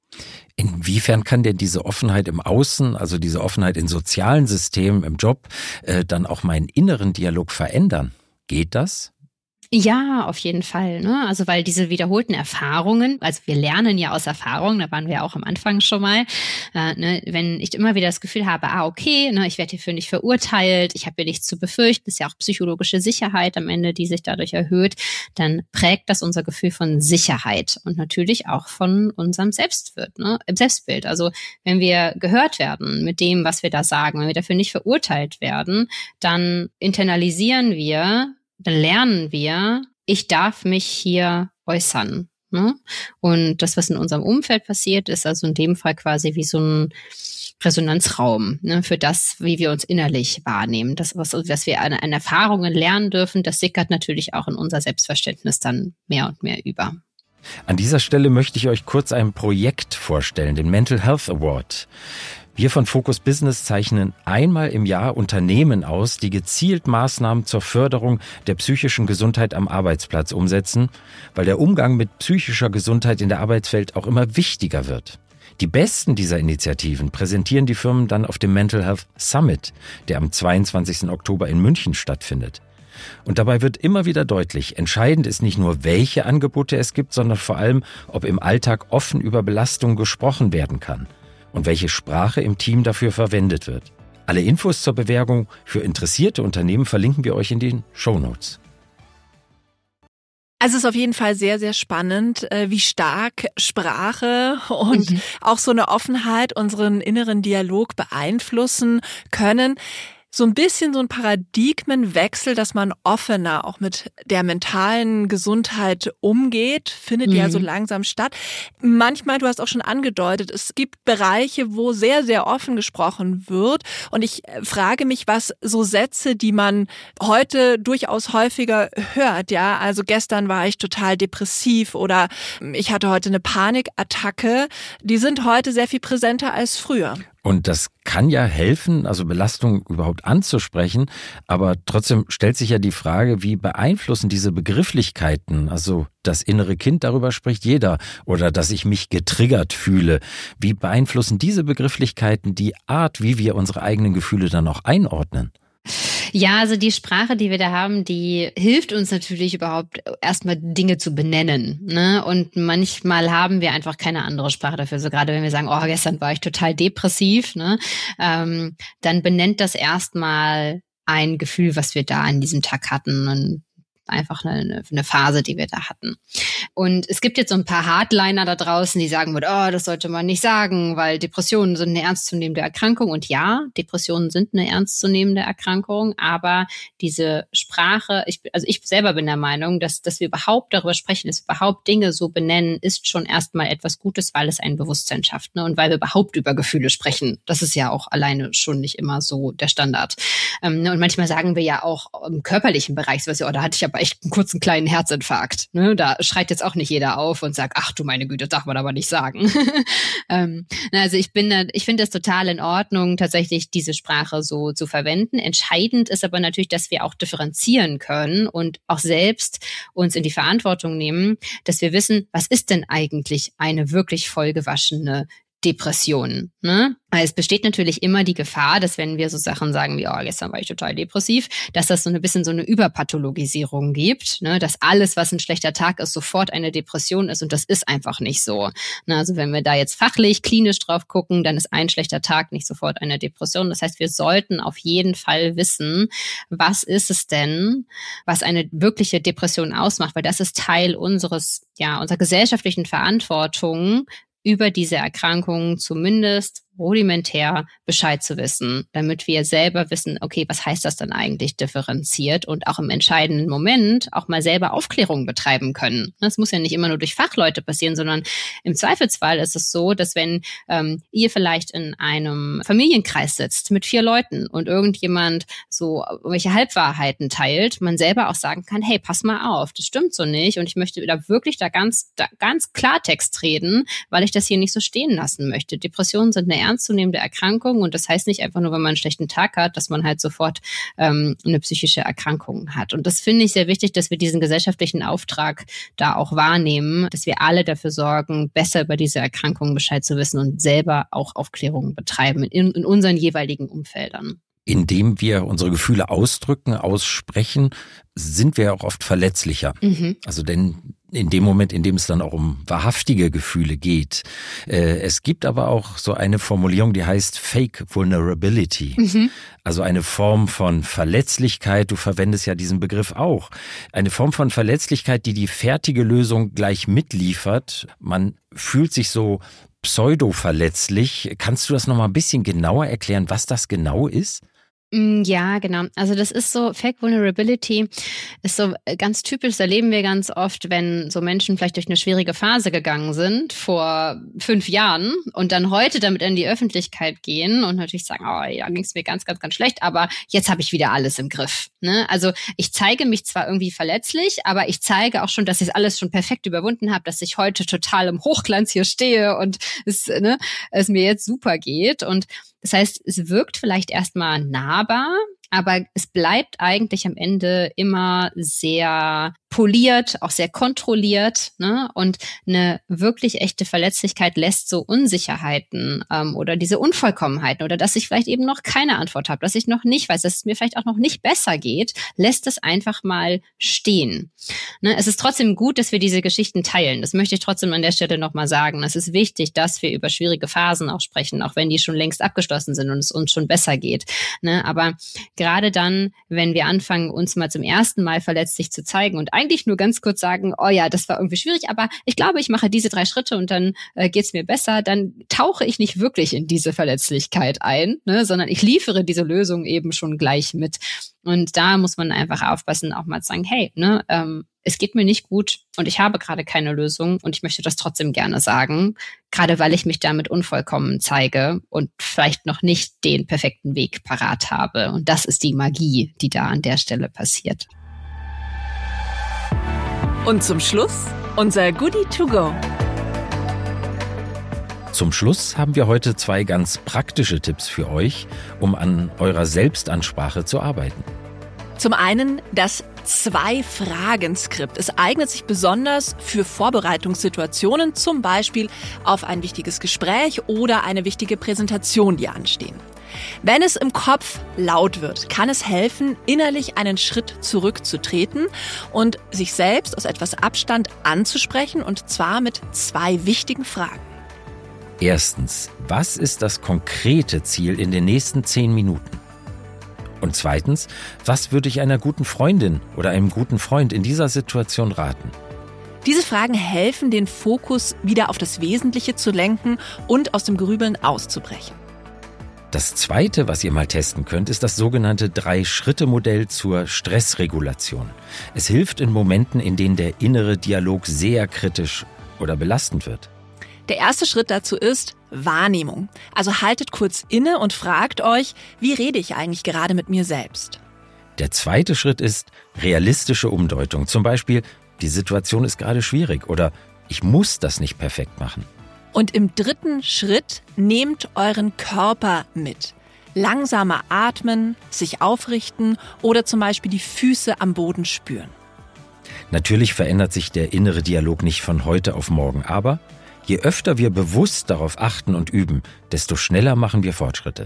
Inwiefern kann denn diese Offenheit im Außen, also diese Offenheit in sozialen Systemen, im Job, äh, dann auch meinen inneren Dialog verändern? Geht das? Ja, auf jeden Fall. Ne? Also weil diese wiederholten Erfahrungen, also wir lernen ja aus Erfahrungen, da waren wir auch am Anfang schon mal, äh, ne, wenn ich immer wieder das Gefühl habe, ah okay, ne, ich werde hierfür nicht verurteilt, ich habe hier nichts zu befürchten, das ist ja auch psychologische Sicherheit am Ende, die sich dadurch erhöht, dann prägt das unser Gefühl von Sicherheit und natürlich auch von unserem Selbstwert, ne, Selbstbild. Also wenn wir gehört werden mit dem, was wir da sagen, wenn wir dafür nicht verurteilt werden, dann internalisieren wir, dann lernen wir, ich darf mich hier äußern. Ne? Und das, was in unserem Umfeld passiert, ist also in dem Fall quasi wie so ein Resonanzraum, ne, für das, wie wir uns innerlich wahrnehmen. Das, was, was wir an, an Erfahrungen lernen dürfen, das sickert natürlich auch in unser Selbstverständnis dann mehr und mehr über. An dieser Stelle möchte ich euch kurz ein Projekt vorstellen, den Mental Health Award. Wir von Focus Business zeichnen einmal im Jahr Unternehmen aus, die gezielt Maßnahmen zur Förderung der psychischen Gesundheit am Arbeitsplatz umsetzen, weil der Umgang mit psychischer Gesundheit in der Arbeitswelt auch immer wichtiger wird. Die besten dieser Initiativen präsentieren die Firmen dann auf dem Mental Health Summit, der am zweiundzwanzigsten Oktober in München stattfindet. Und dabei wird immer wieder deutlich, entscheidend ist nicht nur, welche Angebote es gibt, sondern vor allem, ob im Alltag offen über Belastung gesprochen werden kann und welche Sprache im Team dafür verwendet wird. Alle Infos zur Bewerbung für interessierte Unternehmen verlinken wir euch in den Shownotes. Also es ist auf jeden Fall sehr, sehr spannend, wie stark Sprache und mhm. auch so eine Offenheit unseren inneren Dialog beeinflussen können. So ein bisschen so ein Paradigmenwechsel, dass man offener auch mit der mentalen Gesundheit umgeht, findet mhm. ja so langsam statt. Manchmal, du hast auch schon angedeutet, es gibt Bereiche, wo sehr, sehr offen gesprochen wird. Und ich frage mich, was so Sätze, die man heute durchaus häufiger hört, ja, also gestern war ich total depressiv oder ich hatte heute eine Panikattacke, die sind heute sehr viel präsenter als früher. Und das kann ja helfen, also Belastung überhaupt anzusprechen, aber trotzdem stellt sich ja die Frage, wie beeinflussen diese Begrifflichkeiten, also das innere Kind, darüber spricht jeder, oder dass ich mich getriggert fühle, wie beeinflussen diese Begrifflichkeiten die Art, wie wir unsere eigenen Gefühle dann auch einordnen? Ja, also die Sprache, die wir da haben, die hilft uns natürlich überhaupt erstmal Dinge zu benennen, ne? Und manchmal haben wir einfach keine andere Sprache dafür. So gerade wenn wir sagen, oh, gestern war ich total depressiv, ne? Ähm, dann benennt das erstmal ein Gefühl, was wir da an diesem Tag hatten. Und einfach eine, eine Phase, die wir da hatten. Und es gibt jetzt so ein paar Hardliner da draußen, die sagen, oh, das sollte man nicht sagen, weil Depressionen sind eine ernstzunehmende Erkrankung. Und ja, Depressionen sind eine ernstzunehmende Erkrankung, aber diese Sprache, ich, also ich selber bin der Meinung, dass, dass wir überhaupt darüber sprechen, dass wir überhaupt Dinge so benennen, ist schon erstmal etwas Gutes, weil es ein Bewusstsein schafft, ne? Und weil wir überhaupt über Gefühle sprechen. Das ist ja auch alleine schon nicht immer so der Standard. Ähm, ne? Und manchmal sagen wir ja auch im körperlichen Bereich, so was, oh, da hatte ich aber echt einen kurzen kleinen Herzinfarkt. Ne? Da schreit jetzt auch nicht jeder auf und sagt, ach du meine Güte, darf man aber nicht sagen. ähm, also ich bin, da, ich finde das total in Ordnung, tatsächlich diese Sprache so zu verwenden. Entscheidend ist aber natürlich, dass wir auch differenzieren können und auch selbst uns in die Verantwortung nehmen, dass wir wissen, was ist denn eigentlich eine wirklich vollgewaschene Depression, ne? Es besteht natürlich immer die Gefahr, dass wenn wir so Sachen sagen wie, oh, gestern war ich total depressiv, dass das so ein bisschen so eine Überpathologisierung gibt, ne? Dass alles, was ein schlechter Tag ist, sofort eine Depression ist, und das ist einfach nicht so. Ne? Also wenn wir da jetzt fachlich, klinisch drauf gucken, dann ist ein schlechter Tag nicht sofort eine Depression. Das heißt, wir sollten auf jeden Fall wissen, was ist es denn, was eine wirkliche Depression ausmacht, weil das ist Teil unseres, ja, unserer gesellschaftlichen Verantwortung, über diese Erkrankungen zumindest rudimentär Bescheid zu wissen, damit wir selber wissen, okay, was heißt das dann eigentlich differenziert, und auch im entscheidenden Moment auch mal selber Aufklärung betreiben können. Das muss ja nicht immer nur durch Fachleute passieren, sondern im Zweifelsfall ist es so, dass wenn ähm, ihr vielleicht in einem Familienkreis sitzt mit vier Leuten und irgendjemand so welche Halbwahrheiten teilt, man selber auch sagen kann, hey, pass mal auf, das stimmt so nicht, und ich möchte da wirklich da ganz, da ganz Klartext reden, weil ich das hier nicht so stehen lassen möchte. Depressionen sind eine ernstzunehmende Erkrankung, und das heißt nicht einfach nur, wenn man einen schlechten Tag hat, dass man halt sofort ähm, eine psychische Erkrankung hat. Und das finde ich sehr wichtig, dass wir diesen gesellschaftlichen Auftrag da auch wahrnehmen, dass wir alle dafür sorgen, besser über diese Erkrankungen Bescheid zu wissen und selber auch Aufklärung betreiben in, in unseren jeweiligen Umfeldern. Indem wir unsere Gefühle ausdrücken, aussprechen, sind wir auch oft verletzlicher. Mhm. Also denn in dem Moment, in dem es dann auch um wahrhaftige Gefühle geht. Äh, es gibt aber auch so eine Formulierung, die heißt Fake Vulnerability. Mhm. Also eine Form von Verletzlichkeit, du verwendest ja diesen Begriff auch. Eine Form von Verletzlichkeit, die die fertige Lösung gleich mitliefert. Man fühlt sich so pseudo-verletzlich. Kannst du das nochmal ein bisschen genauer erklären, was das genau ist? Ja, genau. Also das ist so, Fake Vulnerability ist so ganz typisch, das erleben wir ganz oft, wenn so Menschen vielleicht durch eine schwierige Phase gegangen sind vor fünf Jahren und dann heute damit in die Öffentlichkeit gehen und natürlich sagen, oh, ja, ging es mir ganz, ganz, ganz schlecht, aber jetzt habe ich wieder alles im Griff. Ne? Also ich zeige mich zwar irgendwie verletzlich, aber ich zeige auch schon, dass ich alles schon perfekt überwunden habe, dass ich heute total im Hochglanz hier stehe und es, ne, es mir jetzt super geht. Und das heißt, es wirkt vielleicht erstmal nahbar, aber es bleibt eigentlich am Ende immer sehr poliert, auch sehr kontrolliert, ne? Und eine wirklich echte Verletzlichkeit lässt so Unsicherheiten ähm, oder diese Unvollkommenheiten oder dass ich vielleicht eben noch keine Antwort habe, dass ich noch nicht weiß, dass es mir vielleicht auch noch nicht besser geht, lässt es einfach mal stehen. Ne? Es ist trotzdem gut, dass wir diese Geschichten teilen. Das möchte ich trotzdem an der Stelle nochmal sagen. Es ist wichtig, dass wir über schwierige Phasen auch sprechen, auch wenn die schon längst abgeschlossen sind und es uns schon besser geht. Ne? Aber gerade dann, wenn wir anfangen, uns mal zum ersten Mal verletzlich zu zeigen und eigentlich nur ganz kurz sagen, oh ja, das war irgendwie schwierig, aber ich glaube, ich mache diese drei Schritte und dann äh, geht's mir besser, dann tauche ich nicht wirklich in diese Verletzlichkeit ein, ne, sondern ich liefere diese Lösung eben schon gleich mit. Und da muss man einfach aufpassen, auch mal zu sagen, hey, ne, ähm, es geht mir nicht gut und ich habe gerade keine Lösung und ich möchte das trotzdem gerne sagen, gerade weil ich mich damit unvollkommen zeige und vielleicht noch nicht den perfekten Weg parat habe. Und das ist die Magie, die da an der Stelle passiert. Und zum Schluss unser Goodie to go. Zum Schluss haben wir heute zwei ganz praktische Tipps für euch, um an eurer Selbstansprache zu arbeiten. Zum einen das Zwei-Fragen-Skript. Es eignet sich besonders für Vorbereitungssituationen, zum Beispiel auf ein wichtiges Gespräch oder eine wichtige Präsentation, die anstehen. Wenn es im Kopf laut wird, kann es helfen, innerlich einen Schritt zurückzutreten und sich selbst aus etwas Abstand anzusprechen, und zwar mit zwei wichtigen Fragen. Erstens, was ist das konkrete Ziel in den nächsten zehn Minuten? Und zweitens, was würde ich einer guten Freundin oder einem guten Freund in dieser Situation raten? Diese Fragen helfen, den Fokus wieder auf das Wesentliche zu lenken und aus dem Grübeln auszubrechen. Das Zweite, was ihr mal testen könnt, ist das sogenannte Drei-Schritte-Modell zur Stressregulation. Es hilft in Momenten, in denen der innere Dialog sehr kritisch oder belastend wird. Der erste Schritt dazu ist Wahrnehmung. Also haltet kurz inne und fragt euch, wie rede ich eigentlich gerade mit mir selbst? Der zweite Schritt ist realistische Umdeutung. Zum Beispiel, die Situation ist gerade schwierig oder ich muss das nicht perfekt machen. Und im dritten Schritt nehmt euren Körper mit. Langsamer atmen, sich aufrichten oder zum Beispiel die Füße am Boden spüren. Natürlich verändert sich der innere Dialog nicht von heute auf morgen, aber je öfter wir bewusst darauf achten und üben, desto schneller machen wir Fortschritte.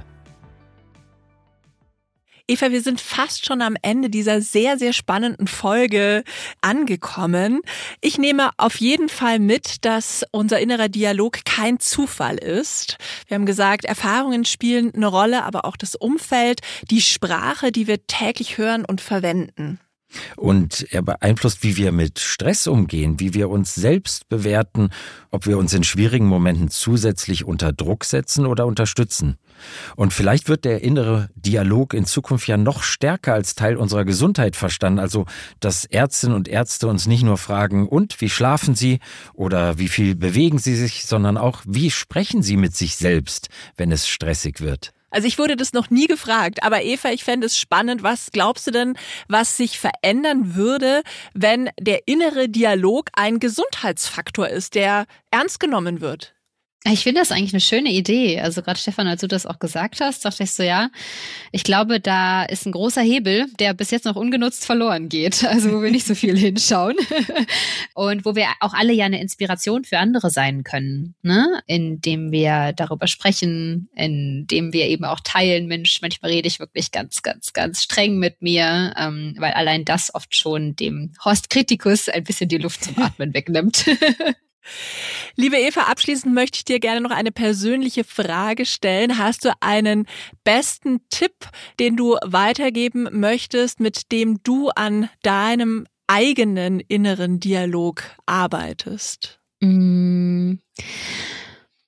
Eva, wir sind fast schon am Ende dieser sehr, sehr spannenden Folge angekommen. Ich nehme auf jeden Fall mit, dass unser innerer Dialog kein Zufall ist. Wir haben gesagt, Erfahrungen spielen eine Rolle, aber auch das Umfeld, die Sprache, die wir täglich hören und verwenden. Und er beeinflusst, wie wir mit Stress umgehen, wie wir uns selbst bewerten, ob wir uns in schwierigen Momenten zusätzlich unter Druck setzen oder unterstützen. Und vielleicht wird der innere Dialog in Zukunft ja noch stärker als Teil unserer Gesundheit verstanden. Also, dass Ärztinnen und Ärzte uns nicht nur fragen, und wie schlafen Sie oder wie viel bewegen Sie sich, sondern auch, wie sprechen Sie mit sich selbst, wenn es stressig wird. Also ich wurde das noch nie gefragt, aber Eva, ich fände es spannend. Was glaubst du denn, was sich verändern würde, wenn der innere Dialog ein Gesundheitsfaktor ist, der ernst genommen wird? Ich finde das eigentlich eine schöne Idee. Also gerade Stefan, als du das auch gesagt hast, dachte ich so, ja, ich glaube, da ist ein großer Hebel, der bis jetzt noch ungenutzt verloren geht. Also wo wir nicht so viel hinschauen und wo wir auch alle ja eine Inspiration für andere sein können, ne? Indem wir darüber sprechen, indem wir eben auch teilen, Mensch, manchmal rede ich wirklich ganz, ganz, ganz streng mit mir, ähm, weil allein das oft schon dem Horst Kritikus ein bisschen die Luft zum Atmen wegnimmt. Liebe Eva, abschließend möchte ich dir gerne noch eine persönliche Frage stellen. Hast du einen besten Tipp, den du weitergeben möchtest, mit dem du an deinem eigenen inneren Dialog arbeitest? Mm.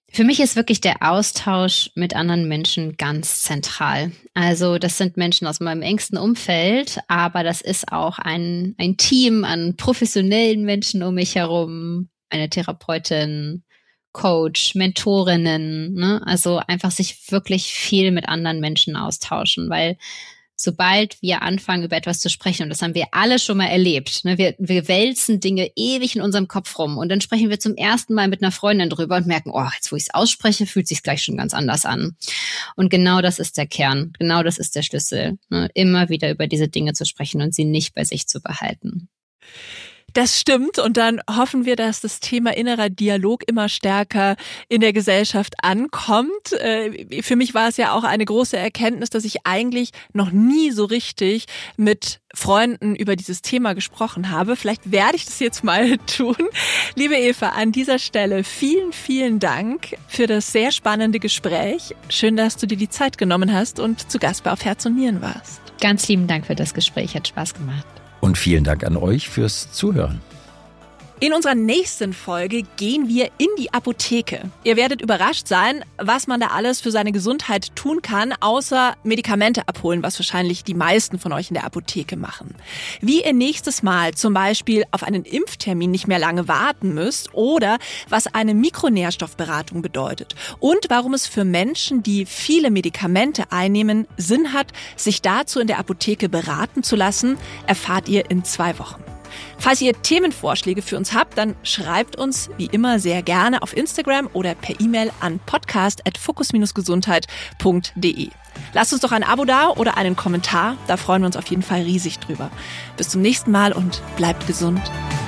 Für mich ist wirklich der Austausch mit anderen Menschen ganz zentral. Also das sind Menschen aus meinem engsten Umfeld, aber das ist auch ein, ein Team an professionellen Menschen um mich herum, eine Therapeutin, Coach, Mentorinnen, ne? Also einfach sich wirklich viel mit anderen Menschen austauschen, weil sobald wir anfangen, über etwas zu sprechen, und das haben wir alle schon mal erlebt, ne? wir, wir wälzen Dinge ewig in unserem Kopf rum und dann sprechen wir zum ersten Mal mit einer Freundin drüber und merken, oh, jetzt wo ich es ausspreche, fühlt es sich gleich schon ganz anders an. Und genau das ist der Kern, genau das ist der Schlüssel, ne? Immer wieder über diese Dinge zu sprechen und sie nicht bei sich zu behalten. Das stimmt und dann hoffen wir, dass das Thema innerer Dialog immer stärker in der Gesellschaft ankommt. Für mich war es ja auch eine große Erkenntnis, dass ich eigentlich noch nie so richtig mit Freunden über dieses Thema gesprochen habe. Vielleicht werde ich das jetzt mal tun. Liebe Eva, an dieser Stelle vielen, vielen Dank für das sehr spannende Gespräch. Schön, dass du dir die Zeit genommen hast und zu Gast bei Auf Herz und Nieren warst. Ganz lieben Dank für das Gespräch, hat Spaß gemacht. Und vielen Dank an euch fürs Zuhören. In unserer nächsten Folge gehen wir in die Apotheke. Ihr werdet überrascht sein, was man da alles für seine Gesundheit tun kann, außer Medikamente abholen, was wahrscheinlich die meisten von euch in der Apotheke machen. Wie ihr nächstes Mal zum Beispiel auf einen Impftermin nicht mehr lange warten müsst oder was eine Mikronährstoffberatung bedeutet und warum es für Menschen, die viele Medikamente einnehmen, Sinn hat, sich dazu in der Apotheke beraten zu lassen, erfahrt ihr in zwei Wochen. Falls ihr Themenvorschläge für uns habt, dann schreibt uns wie immer sehr gerne auf Instagram oder per E-Mail an podcast at fokus gesundheit punkt de. Lasst uns doch ein Abo da oder einen Kommentar, da freuen wir uns auf jeden Fall riesig drüber. Bis zum nächsten Mal und bleibt gesund.